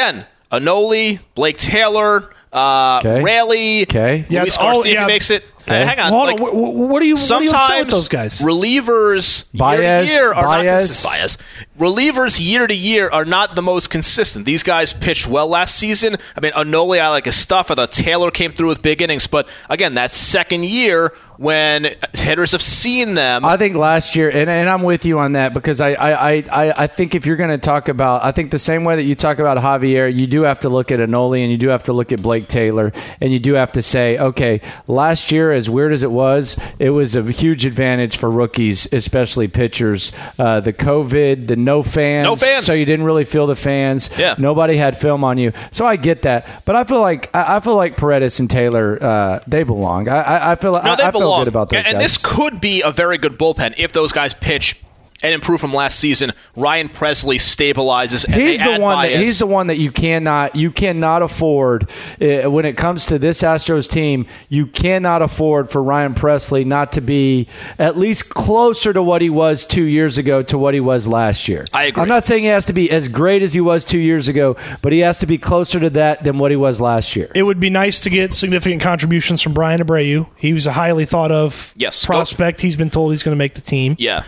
Anoli, Blake Taylor, uh, Okay. Raley, Okay. Yeah, Luis oh, Garcia if yeah. he makes it. Okay. Uh, hang on. Hold like, on. What, what, what are you? What are you upset Sometimes with those guys? relievers Baez, year to year are Baez. not consistent. Baez. Relievers year to year are not the most consistent. These guys pitched well last season. I mean, Anoli, I like his stuff. I thought Taylor came through with big innings, but again, that second year when hitters have seen them. I think last year, and, and I'm with you on that because I I, I, I think if you're going to talk about, I think the same way that you talk about Javier, you do have to look at Anoli and you do have to look at Blake Taylor, and you do have to say, okay, last year, as weird as it was, it was a huge advantage for rookies, especially pitchers. Uh, the COVID, the no fans, No fans. so you didn't really feel the fans. Yeah. Nobody had film on you, so I get that. But I feel like I, I feel like Paredes and Taylor, uh, they belong. I, I, I feel No, I, they I feel belong. good about those and, and guys. this could be a very good bullpen if those guys pitch and improve from last season. Ryan Presley stabilizes, and He's they the add one. That, Baez. he's the one that you cannot. You cannot afford uh, when it comes to this Astros team. You cannot afford for Ryan Presley not to be at least closer to what he was two years ago to what he was last year. I agree. I'm not saying he has to be as great as he was two years ago, but he has to be closer to that than what he was last year. It would be nice to get significant contributions from Brian Abreu. He was a highly thought of Yes. prospect. He's been told he's going to make the team. yeah.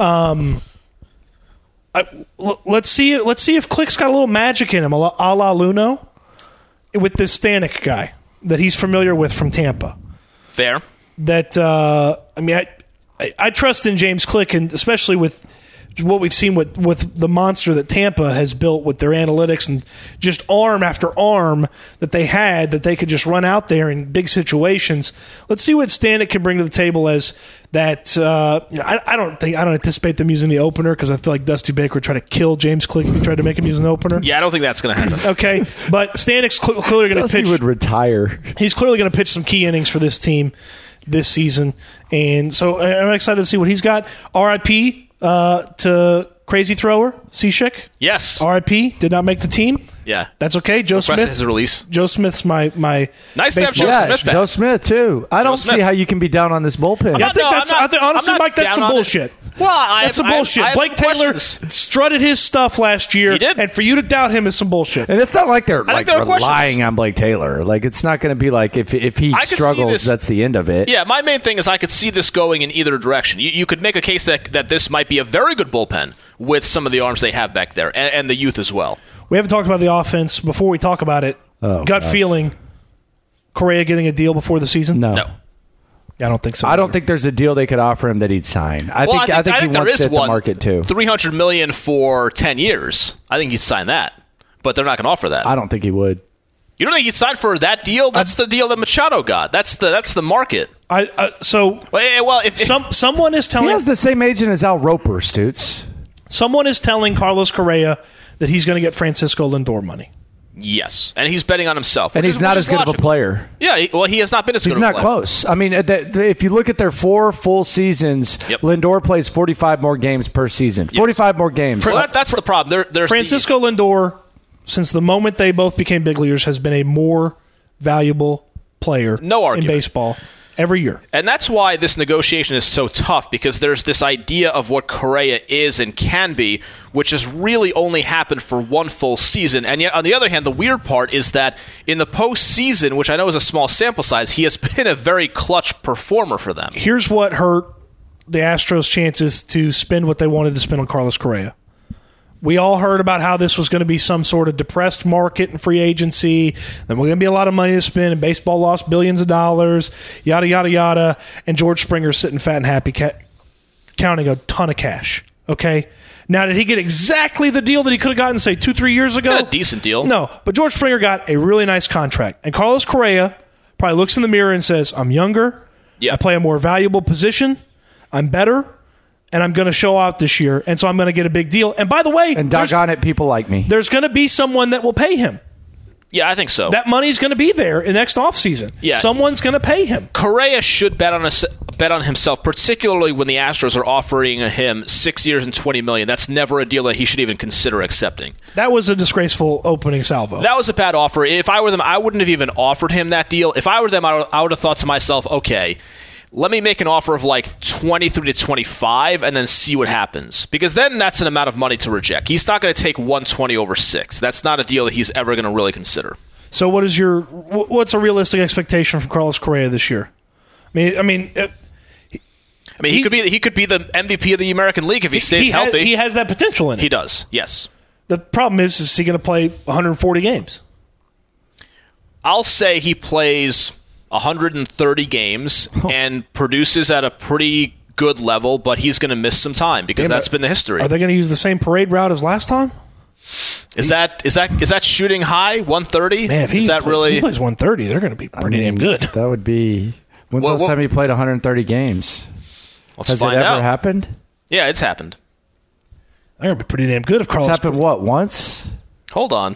I, l- let's see. Let's see if Click's got a little magic in him, a la, a la Luno, with this Stanek guy that he's familiar with from Tampa. Fair. That uh, I mean, I, I I trust in James Click, and especially with what we've seen with, with the monster that Tampa has built with their analytics and just arm after arm that they had, that they could just run out there in big situations. Let's see what Stanek can bring to the table as that. Uh, you know, I, I don't think I don't anticipate them using the opener because I feel like Dusty Baker would try to kill James Click if he tried to make him use an opener. Yeah, I don't think that's going to happen. Okay, but Stanek's cl- clearly going to Dusty pitch. would retire. He's clearly going to pitch some key innings for this team this season, and so I'm excited to see what he's got. R I P Uh, to crazy thrower, Cishek. Yes. R I P did not make the team. Yeah. That's okay. Joe Requested Smith. his release. Joe Smith's my my Nice to have baseball- Joe Yeah, Smith back. Joe Smith too. I don't Smith. see how you can be down on this bullpen. Yeah, I not- think no, that's I'm not- I think, honestly, I'm not Mike. That's down some on it. bullshit. Well, I that's have- some I have- bullshit. I have Blake some Taylor questions. strutted his stuff last year, He did. and for you to doubt him is some bullshit. And it's not like they're think like there are questions. relying on Blake Taylor. Like it's not going to be like if if he I could see struggles, this- that's the end of it. Yeah, my main thing is I could see this going in either direction. You, you could make a case that, that this might be a very good bullpen with some of the arms they have back there and, and the youth as well. We haven't talked about the offense. Before we talk about it, Oh, gut gosh. feeling, Correa getting a deal before the season? No. No. Yeah, I don't think so. I don't think there's a deal they could offer him that he'd sign. I Well, think I think, he there wants is to hit one. the market too. three hundred million dollars for ten years. I think he'd sign that. But they're not going to offer that. I don't think he would. You don't think he'd sign for that deal? That's the deal that Machado got. That's the that's the market. I uh, so Well, eh, well if, if some someone is He telling has the same agent as Al Roper, Stoots. someone is telling Carlos Correa that he's going to get Francisco Lindor money. yes, and he's betting on himself, And which he's is- not which as is good of a logical. player. Yeah, he, well, he has not been as He's good. not of a player. close. I mean, the, the, if you look at their four full seasons, Yep. Lindor plays forty-five more games per season. forty-five more games. Well, that, that's the problem. There, there's Francisco Lindor, since the moment they both became big leaguers, has been a more valuable player No in argument. baseball every year. The, and that's why this negotiation is so tough, because there's this idea of what Correa is and can be, which has really only happened for one full season. And yet, on the other hand, the weird part is that in the postseason, which I know is a small sample size, he has been a very clutch performer for them. Here's what hurt the Astros' chances to spend what they wanted to spend on Carlos Correa. We all heard about how this was going to be some sort of depressed market and free agency. Then we're going to be a lot of money to spend, and baseball lost billions of dollars, yada, yada, yada. And George Springer's sitting fat and happy, ca- counting a ton of cash. Okay? Now, did he get exactly the deal that he could have gotten, say, two, three years ago? Got a decent deal. No, but George Springer got a really nice contract. And Carlos Correa probably looks in the mirror and says, I'm younger. Yeah. I play a more valuable position. I'm better. And I'm going to show out this year. And so I'm going to get a big deal. And by the way, and there's, doggone it, people like me. there's going to be someone that will pay him. Yeah, I think so. That money's going to be there in next offseason. Yeah. Someone's going to pay him. Correa should bet on a, bet on himself, particularly when the Astros are offering him six years and twenty million dollars. That's never a deal that he should even consider accepting. That was a disgraceful opening salvo. That was a bad offer. If I were them, I wouldn't have even offered him that deal. If I were them, I would, I would have thought to myself, okay, let me make an offer of like twenty-three to twenty-five and then see what happens. Because then that's an amount of money to reject. He's not going to take one twenty over six. That's not a deal that he's ever going to really consider. So what is your what's a realistic expectation from Carlos Correa this year? I mean, I mean, uh, I mean, he could be he could be the M V P of the American League if he stays he healthy. Has, he has that potential in it. He does. Yes. The problem is, is he going to play one hundred forty games? I'll say he plays one hundred thirty games oh. and produces at a pretty good level, but he's going to miss some time because Damn, that's been the history. Are they going to use the same parade route as last time? Is that is that is that shooting high one thirty? Man, if he, is that play, really if he plays one thirty, they're going to be pretty I mean, damn good. That would be. When's well, the last well, time he played one hundred thirty games? Let's Has find it ever out. happened? Yeah, it's happened. They're going to be pretty damn good if Carlos. It's happened what once? Hold on.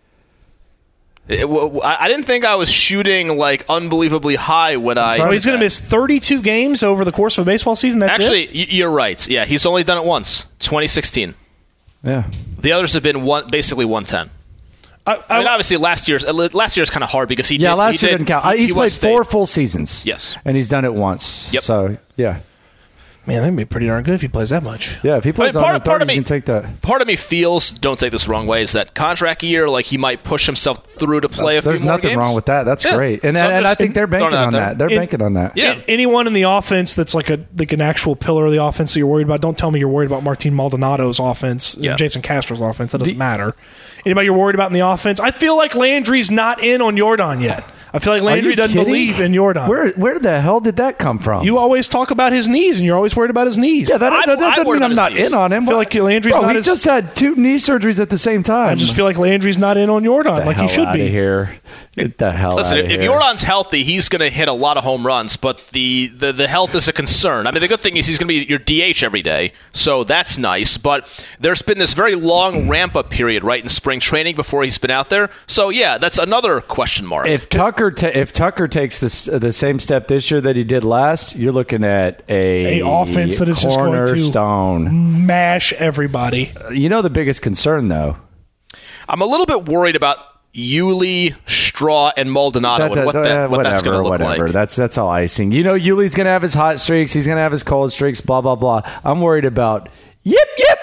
It, it, I didn't think I was shooting like unbelievably high when I. So he's going to miss thirty-two games over the course of a baseball season. That's Actually, it? you're right. Yeah, he's only done it once, twenty sixteen. Yeah. The others have been one, basically one ten. I, I, I mean, obviously, last year's last year's kind of hard because he yeah did, last he year did, didn't count. He, He's he played four state. full seasons. Yes, and he's done it once. Yep. So yeah, man, that'd be pretty darn good if he plays that much. yeah. If he plays I mean, part, one hundred thirty, part of me, you can take that. Part of me feels, don't take this the wrong way, is that contract year, like he might push himself through to play That's, a few there's more nothing games. wrong with that. That's Yeah. great, and So and, I'm and I just think they're throwing banking it out on there. that. They're It- banking on that. Yeah. Anyone in the offense that's like a like an actual pillar of the offense that you're worried about, don't tell me you're worried about Martin Maldonado's offense, Yeah. Jason Castro's offense. That doesn't matter. Anybody you're worried about in the offense? I feel like Landry's not in on Jordan yet. I feel like Are Landry you doesn't kidding? believe in Jordan. Where where the hell did that come from? You always talk about his knees, and you're always worried about his knees. yeah, that, I'm- that, that I'm doesn't worried mean I'm about not his knees. in on him. I feel like Landry's Bro, not he as- just had two knee surgeries at the same time. I just feel like Landry's not in on Jordan the like hell he should outta be. Here, get the hell Listen, out if, of if here. Jordan's healthy, he's going to hit a lot of home runs, but the, the, the health is a concern. I mean, the good thing is he's going to be your D H every day, so that's nice, but there's been this very long ramp-up period, right, in spring training before he's been out there. So, yeah, that's another question mark. If Tucker ta- if Tucker takes this, the same step this year that he did last, you're looking at a, A offense that is just going to- cornerstone. Mash everybody. You know the biggest concern though. I'm a little bit worried about Yuli, Straw, and Maldonado That- and what, that- that, uh, what that's going to look whatever. like. That's that's all icing. You know, Yuli's going to have his hot streaks. He's going to have his cold streaks. Blah blah blah. I'm worried about yip yip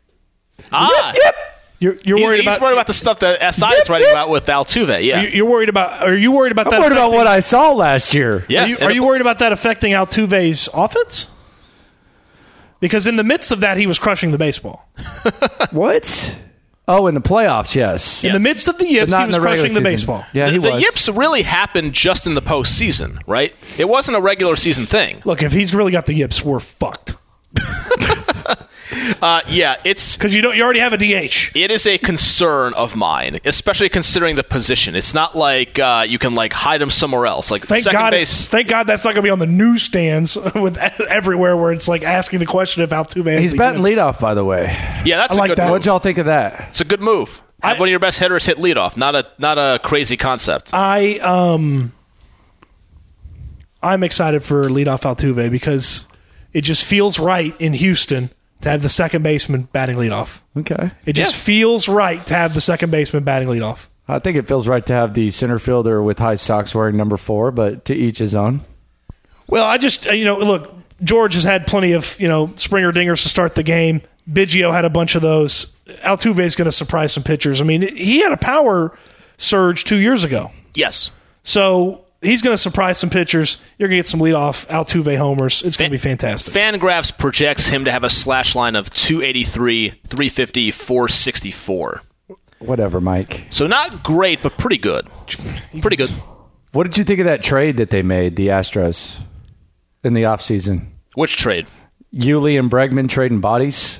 Ah, yip yip. You're, you're he's, worried he's about worried about the stuff that S I is writing about with Altuve, yeah. you- You're worried about. Are you worried about I'm that? worried about affecting- what I saw last year. yeah. Are you, and are it- you worried about that affecting Altuve's offense? Because in the midst of that, he was crushing the baseball. What? Oh, in the playoffs, yes. In the midst of the yips, But not he in was the regular crushing the season. baseball. Yeah, the, he the was. yips really happened just in the postseason, right? It wasn't a regular season thing. Look, if he's really got the yips, we're fucked. Uh, yeah, it's Because you don't. You already have a D H. it is a concern of mine, especially considering the position. It's not like uh, you can like hide him somewhere else. Like Thank second God. base. It's, thank God that's not going to be on the newsstands with everywhere where it's like asking the question if Altuve. has He's the batting yips. leadoff, by the way. yeah, that's I a like good that. move. What'd y'all think of that? It's a good move. Have I- one of your best hitters hit leadoff. Not a not a crazy concept. I um. I'm excited for leadoff Altuve because it just feels right in Houston to have the second baseman batting leadoff. Okay. It just Yeah. feels right to have the second baseman batting leadoff. I think it feels right to have the center fielder with high socks wearing number four, but to each his own. Well, I just, you know, look, George has had plenty of, you know, Springer dingers to start the game. Biggio had a bunch of those. Altuve is going to surprise some pitchers. I mean, he had a power surge two years ago. Yes. So he's going to surprise some pitchers. You're going to get some leadoff Altuve homers. It's going to be fantastic. Fangraphs projects him to have a slash line of two eighty-three, three fifty, four sixty-four. Whatever, Mike. So not great, but pretty good. Pretty good. What did you think of that trade that they made, the Astros, in the offseason? Which trade? Yuli and Bregman trading bodies?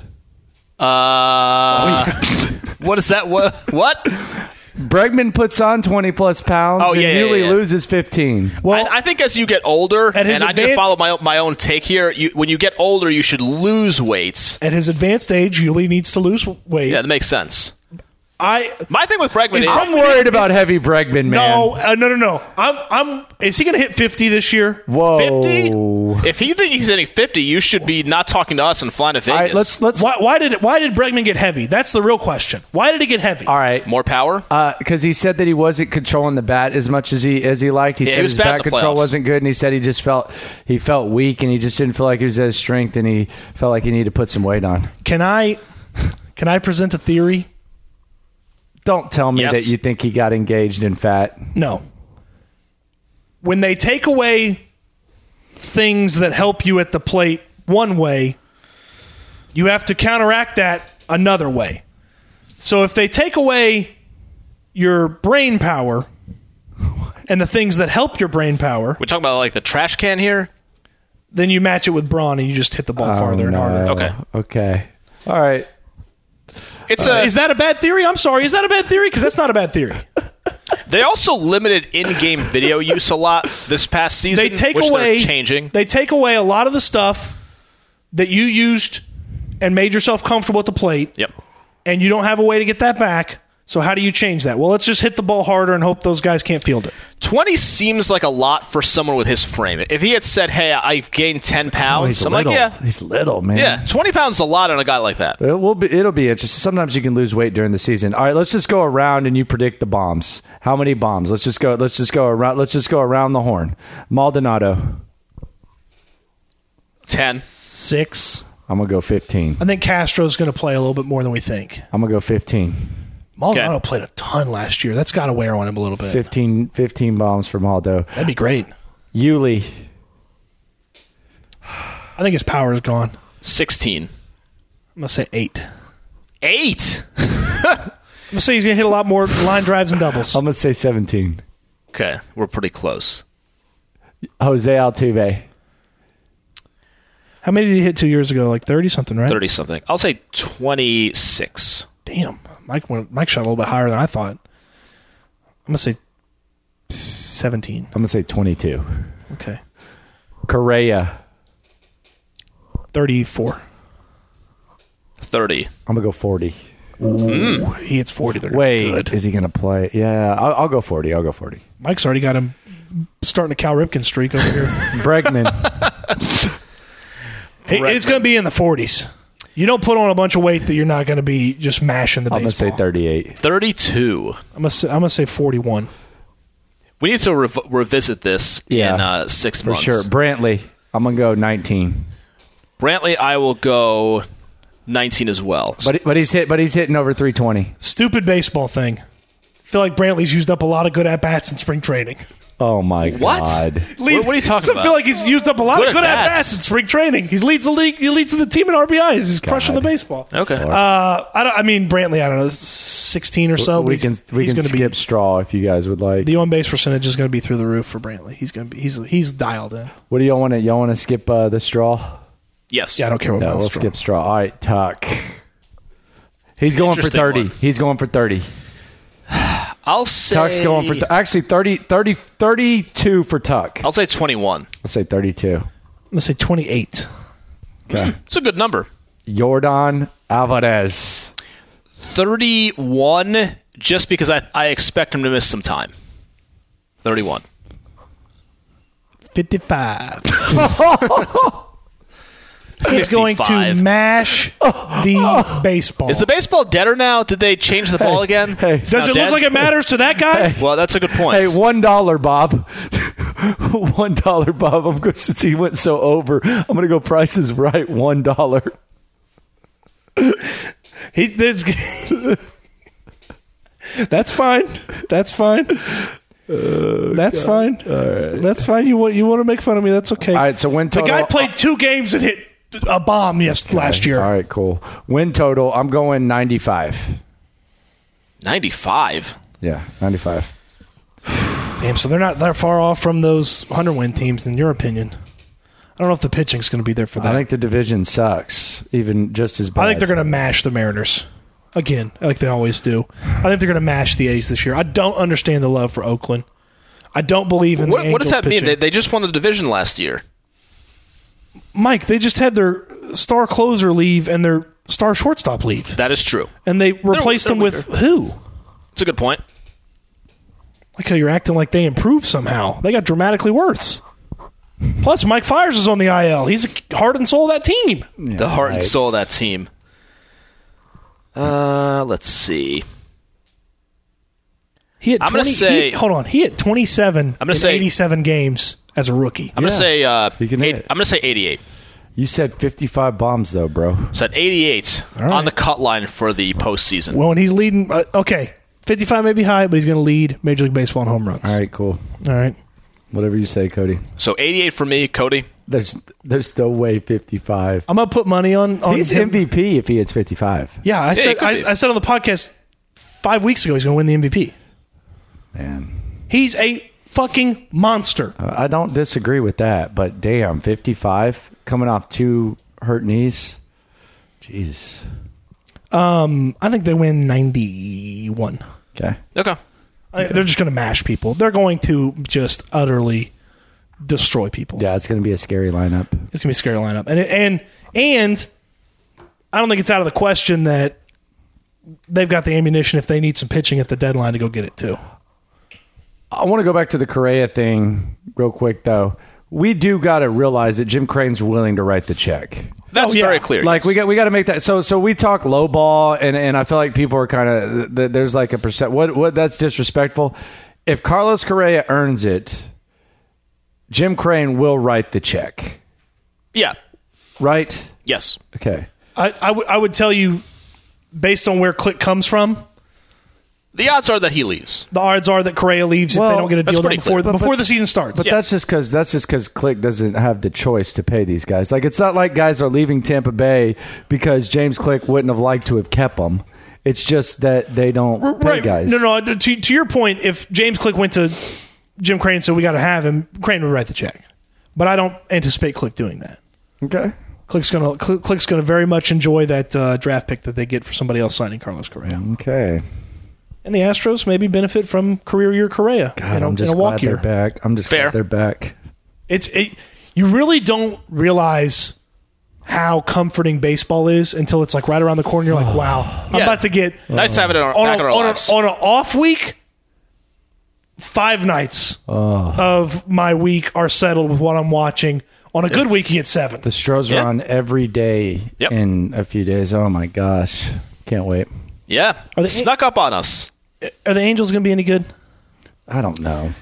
Uh, what is that? What? What? Bregman puts on twenty plus pounds, Oh, yeah, and yeah, Yuli yeah. loses fifteen. Well, I, I think as you get older, At and his I did advanced- follow my own, my own take here. You, when you get older, you should lose weights. at his advanced age, Yuli needs to lose weight. Yeah, that makes sense. I My thing with Bregman is I'm worried about heavy Bregman, man. no, uh, no, no, no. I'm, I'm. Is he going to hit fifty this year? Whoa. fifty. If you think he's hitting fifty, you should be not talking to us and flying to Vegas. All right, let's let's. Why, why did it, Why did Bregman get heavy? That's the real question. Why did he get heavy? All right. More power. Because uh, he said that he wasn't controlling the bat as much as he as he liked. He Yeah, said he was his bad in bat the control playoffs. wasn't good, and he said he just felt he felt weak, and he just didn't feel like he was at his strength, and he felt like he needed to put some weight on. Can I, can I present a theory? Don't tell me Yes. that you think he got engaged in fat. No. When they take away things that help you at the plate one way, you have to counteract that another way. So if they take away your brain power and the things that help your brain power, We're talking about like the trash can here. then you match it with brawn and you just hit the ball farther Oh, and harder. no. Okay. Okay. All right. It's Uh, a, is that a bad theory? I'm sorry. Is that a bad theory? Because that's not a bad theory. They also limited in-game video use a lot this past season. They take which away they're changing. They take away a lot of the stuff that you used and made yourself comfortable at the plate. Yep. And you don't have a way to get that back. So how do you change that? Well, let's just hit the ball harder and hope those guys can't field it. twenty seems like a lot for someone with his frame. If he had said, "Hey, I've gained ten pounds," Oh, he's I'm little. like, "Yeah, He's little, man. yeah, twenty pounds is a lot on a guy like that." It will be, it'll be interesting. Sometimes you can lose weight during the season. All right, let's just go around and you predict the bombs. How many bombs? Let's just go. Let's just go around. Let's just go around the horn. Maldonado. Ten. Six. I'm gonna go fifteen. I think Castro's going to play a little bit more than we think. I'm gonna go fifteen. Maldonado Okay. played a ton last year. That's got to wear on him a little bit. fifteen, fifteen bombs for Maldo. That'd be great. Yuli. I think his power is gone. Sixteen. I'm going to say eight. Eight. I'm going to say he's going to hit a lot more line drives and doubles. I'm gonna say seventeen. Okay, we're pretty close. Jose Altuve. How many did he hit two years ago? Like thirty something, right? Thirty something. I'll say twenty-six. Damn. Mike went, Mike shot a little bit higher than I thought. I'm going to say seventeen. I'm gonna say twenty-two. Okay. Correa. thirty-four. Thirty. I'm gonna go forty. Ooh, he hits forty. They're Wait, good. is he gonna play? Yeah, I'll, I'll go forty. I'll go forty. Mike's already got him starting a Cal Ripken streak over here. Bregman. It- it's going to be in the forties. You don't put on a bunch of weight that you're not going to be just mashing the I'm gonna baseball. say thirty-eight. Thirty-two. I'm going to say, I'm going to say forty-one. We need to rev- revisit this Yeah, in uh, six For months. sure. Brantley. I'm gonna go nineteen. Brantley, I will go nineteen as well. But but he's hit. But he's hitting over three twenty. Stupid baseball thing. I feel like Brantley's used up a lot of good at-bats in spring training. Oh my What? god. What- what are you talking I about? feel like he's used up a lot Good of good at-bats. at-bats in spring training. He leads the league. He leads the team in R B Is. He's crushing the God. baseball. Okay. Uh, I, don't, I mean, Brantley, I don't know, sixteen or so. but we he's- can we he's can gonna skip be, Straw if you guys would like. the on base percentage is going to be through the roof for Brantley. He's going to be. He's he's dialed in. What do y'all want to y'all want to skip uh, the Straw? Yes. Yeah, I don't care what No, about we'll Straw. skip Straw. All right, Tuck. He's going for Interesting thirty. one. He's going for thirty. I'll say. Tuck's going for th- actually thirty, thirty, thirty-two for Tuck. I'll say twenty-one. I'll say thirty-two. I'm going to say twenty-eight. Okay. It's a good number. Jordan Alvarez. thirty-one, just because I, I expect him to miss some time. thirty-one. fifty-five. He's going to fifty-five. mash the baseball. Is the baseball deader now? Did they change the ball again? hey. It's Does now it look dead? like it matters to that guy? Well, that's a good point. Hey, one dollar, Bob. One dollar, Bob. I'm good since he went so over. I'm gonna go. Price is right. One dollar. He's this. That's fine. That's fine. That's fine. That's fine. You want you want to make fun of me? That's okay. All right. So win the total. guy played two games and hit a bomb yes last year. All right. Cool. Win total. I'm going ninety-five. ninety-five. Yeah, ninety-five. Damn. So they're not that far off from those hundred win teams, in your opinion. I don't know if the pitching's going to be there for that. I think the division sucks, even just as bad. I think they're going to mash the Mariners again, like they always do. I think they're going to mash the A's this year. I don't understand the love for Oakland. I don't believe in What, the what does Angels that mean? pitching. They, they just won the division last year. Mike, they just had their star closer leave and their star shortstop leave. That is true. And they replaced they're them with weaker. who? It's a good point. Like how you're acting like they improved somehow. They got dramatically worse. Plus, Mike Fiers is on the I L. He's the heart and soul of that team. Yeah, The heart right. and soul of that team. Uh, let's see. He had I'm gonna twenty, say- he, hold on. He had twenty-seven I'm gonna in say- eighty-seven games as a rookie. I'm gonna Yeah. say. Uh, He can eight, hit. I'm gonna say eighty-eight. You said fifty-five bombs, though, bro. Said eighty-eight All right. on the cut line for the postseason. Well, when he's leading, uh, okay, fifty-five may be high, but he's going to lead Major League Baseball in home runs. All right, cool. All right. Whatever you say, Cody. So eighty-eight for me, Cody. There's there's no way fifty-five. I'm going to put money on, on He's him. M V P if he hits fifty-five. Yeah, I he said could I, be. I said on the podcast five weeks ago he's going to win the M V P. Man. He's a fucking monster. Uh, I don't disagree with that, but damn, fifty-five coming off two hurt knees. Jesus. Um, I think they win ninety-one. Okay. Okay. I, they're just going to mash people. They're going to just utterly destroy people. Yeah, it's going to be a scary lineup. It's going to be a scary lineup. And, and, and I don't think it's out of the question that they've got the ammunition if they need some pitching at the deadline to go get it too. I want to go back to the Correa thing real quick, though. We do got to realize that Jim Crane's willing to write the check. That's Oh, yeah. very clear. Like yes. we got, we got to make that. So, so we talk low ball, and, and I feel like people are kind of th- there's like a percent. What, what? That's disrespectful. If Carlos Correa earns it, Jim Crane will write the check, Yeah. right? Yes. Okay. I, I, w- I would tell you, based on where Click comes from, The odds are that he leaves. the odds are that Correa leaves Well, if they don't get a that's deal done pretty before, clear. But- before but- the season starts. But Yes. that's just because that's just because Click doesn't have the choice to pay these guys. Like it's not like guys are leaving Tampa Bay because James Click wouldn't have liked to have kept them. It's just that they don't pay right. guys. No, no. To, to your point, if James Click went to Jim Crane and said, we got to have him, Crane would write the check. But I don't anticipate Click doing that. Okay. Click's going to Click's going to very much enjoy that uh, draft pick that they get for somebody else signing Carlos Correa. Okay. And the Astros maybe benefit from career year Correa God, in a, I'm just in a walk glad year. they're back. I'm just Fair. glad they're back. It's it, you really don't realize how comforting baseball is until it's like right around the corner. You're like, wow, I'm Yeah. about to get Nice to have it in our, on back a, in our on, lives. a, on an off week. Five nights of my week are settled with what I'm watching. On a good week, you get seven. The Stros Yeah. are on every day Yep. in a few days. Oh my gosh. Can't wait. yeah. Are they- Snuck up on us. Are the Angels going to be any good? I don't know.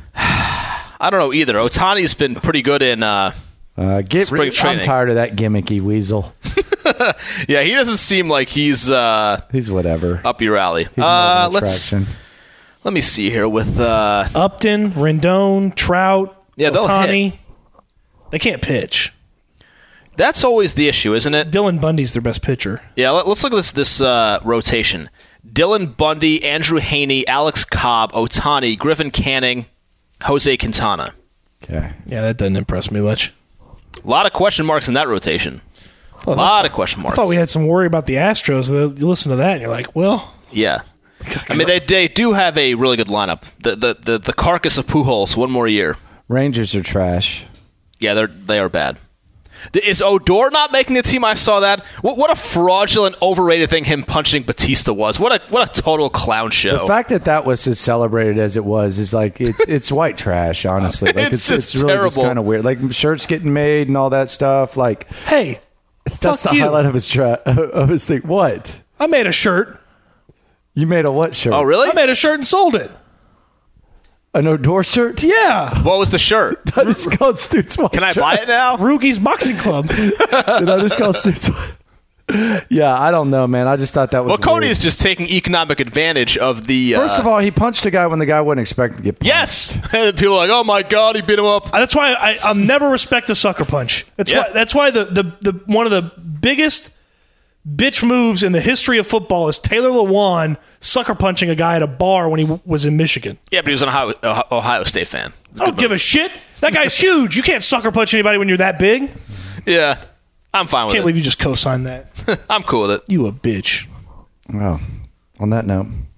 I don't know either. Otani's been pretty good in. Uh, Uh, get Spring rid- I'm training. tired of that gimmicky weasel. yeah, he doesn't seem like he's uh, He's whatever. up your alley. He's more Uh, of an let's attraction. let me see here with. Uh, Upton, Rendon, Trout, Yeah, they'll Ohtani. They can't pitch. that's always the issue, isn't it? Dylan Bundy's their best pitcher. Yeah, let, let's look at this this uh, rotation. Dylan Bundy, Andrew Haney, Alex Cobb, Otani, Griffin Canning, Jose Quintana. Okay. Yeah, that doesn't impress me much. A lot of question marks in that rotation. A Well, lot of question I marks. thought we had some worry about the Astros. You listen to that, and you're like, well, Yeah. I mean, they they do have a really good lineup. The the the, the carcass of Pujols, one more year. Rangers are trash. Yeah, they're they are bad. Is Odor not making the team? I saw that. What, what a fraudulent, overrated thing him punching Batista was. What a what a total clown show. The fact that that was as celebrated as it was is like it's it's white trash. Honestly, like It's it's just it's, really just terrible. kind of weird. Like shirts getting made and all that stuff. Like hey, that's fuck the you. highlight of his tra- of his thing. What I made a shirt. you made a what shirt? oh, really? I made a shirt and sold it. An Odor shirt? Yeah. What was the shirt? That is called Stoots White Can I Trash. buy it now? Rugi's Boxing Club. Did I just call Stoots White? Yeah, I don't know, man. I just thought that was Well, Cody weird. is just taking economic advantage of the. Uh, First of all, he punched a guy when the guy wouldn't expect to get punched. yes, and people are like, "Oh my God, he beat him up." That's why I, I'll never respect a sucker punch. That's Yeah. why. That's why the, the the one of the biggest bitch moves in the history of football is Taylor Lewan sucker punching a guy at a bar when he w- was in Michigan. Yeah, but he was an Ohio, Ohio State fan. I don't give a shit. That guy's huge. You can't sucker punch anybody when you're that big. Yeah, I'm fine with Can't it. believe you just co-signed that. I'm cool with it. You a bitch. Well, on that note.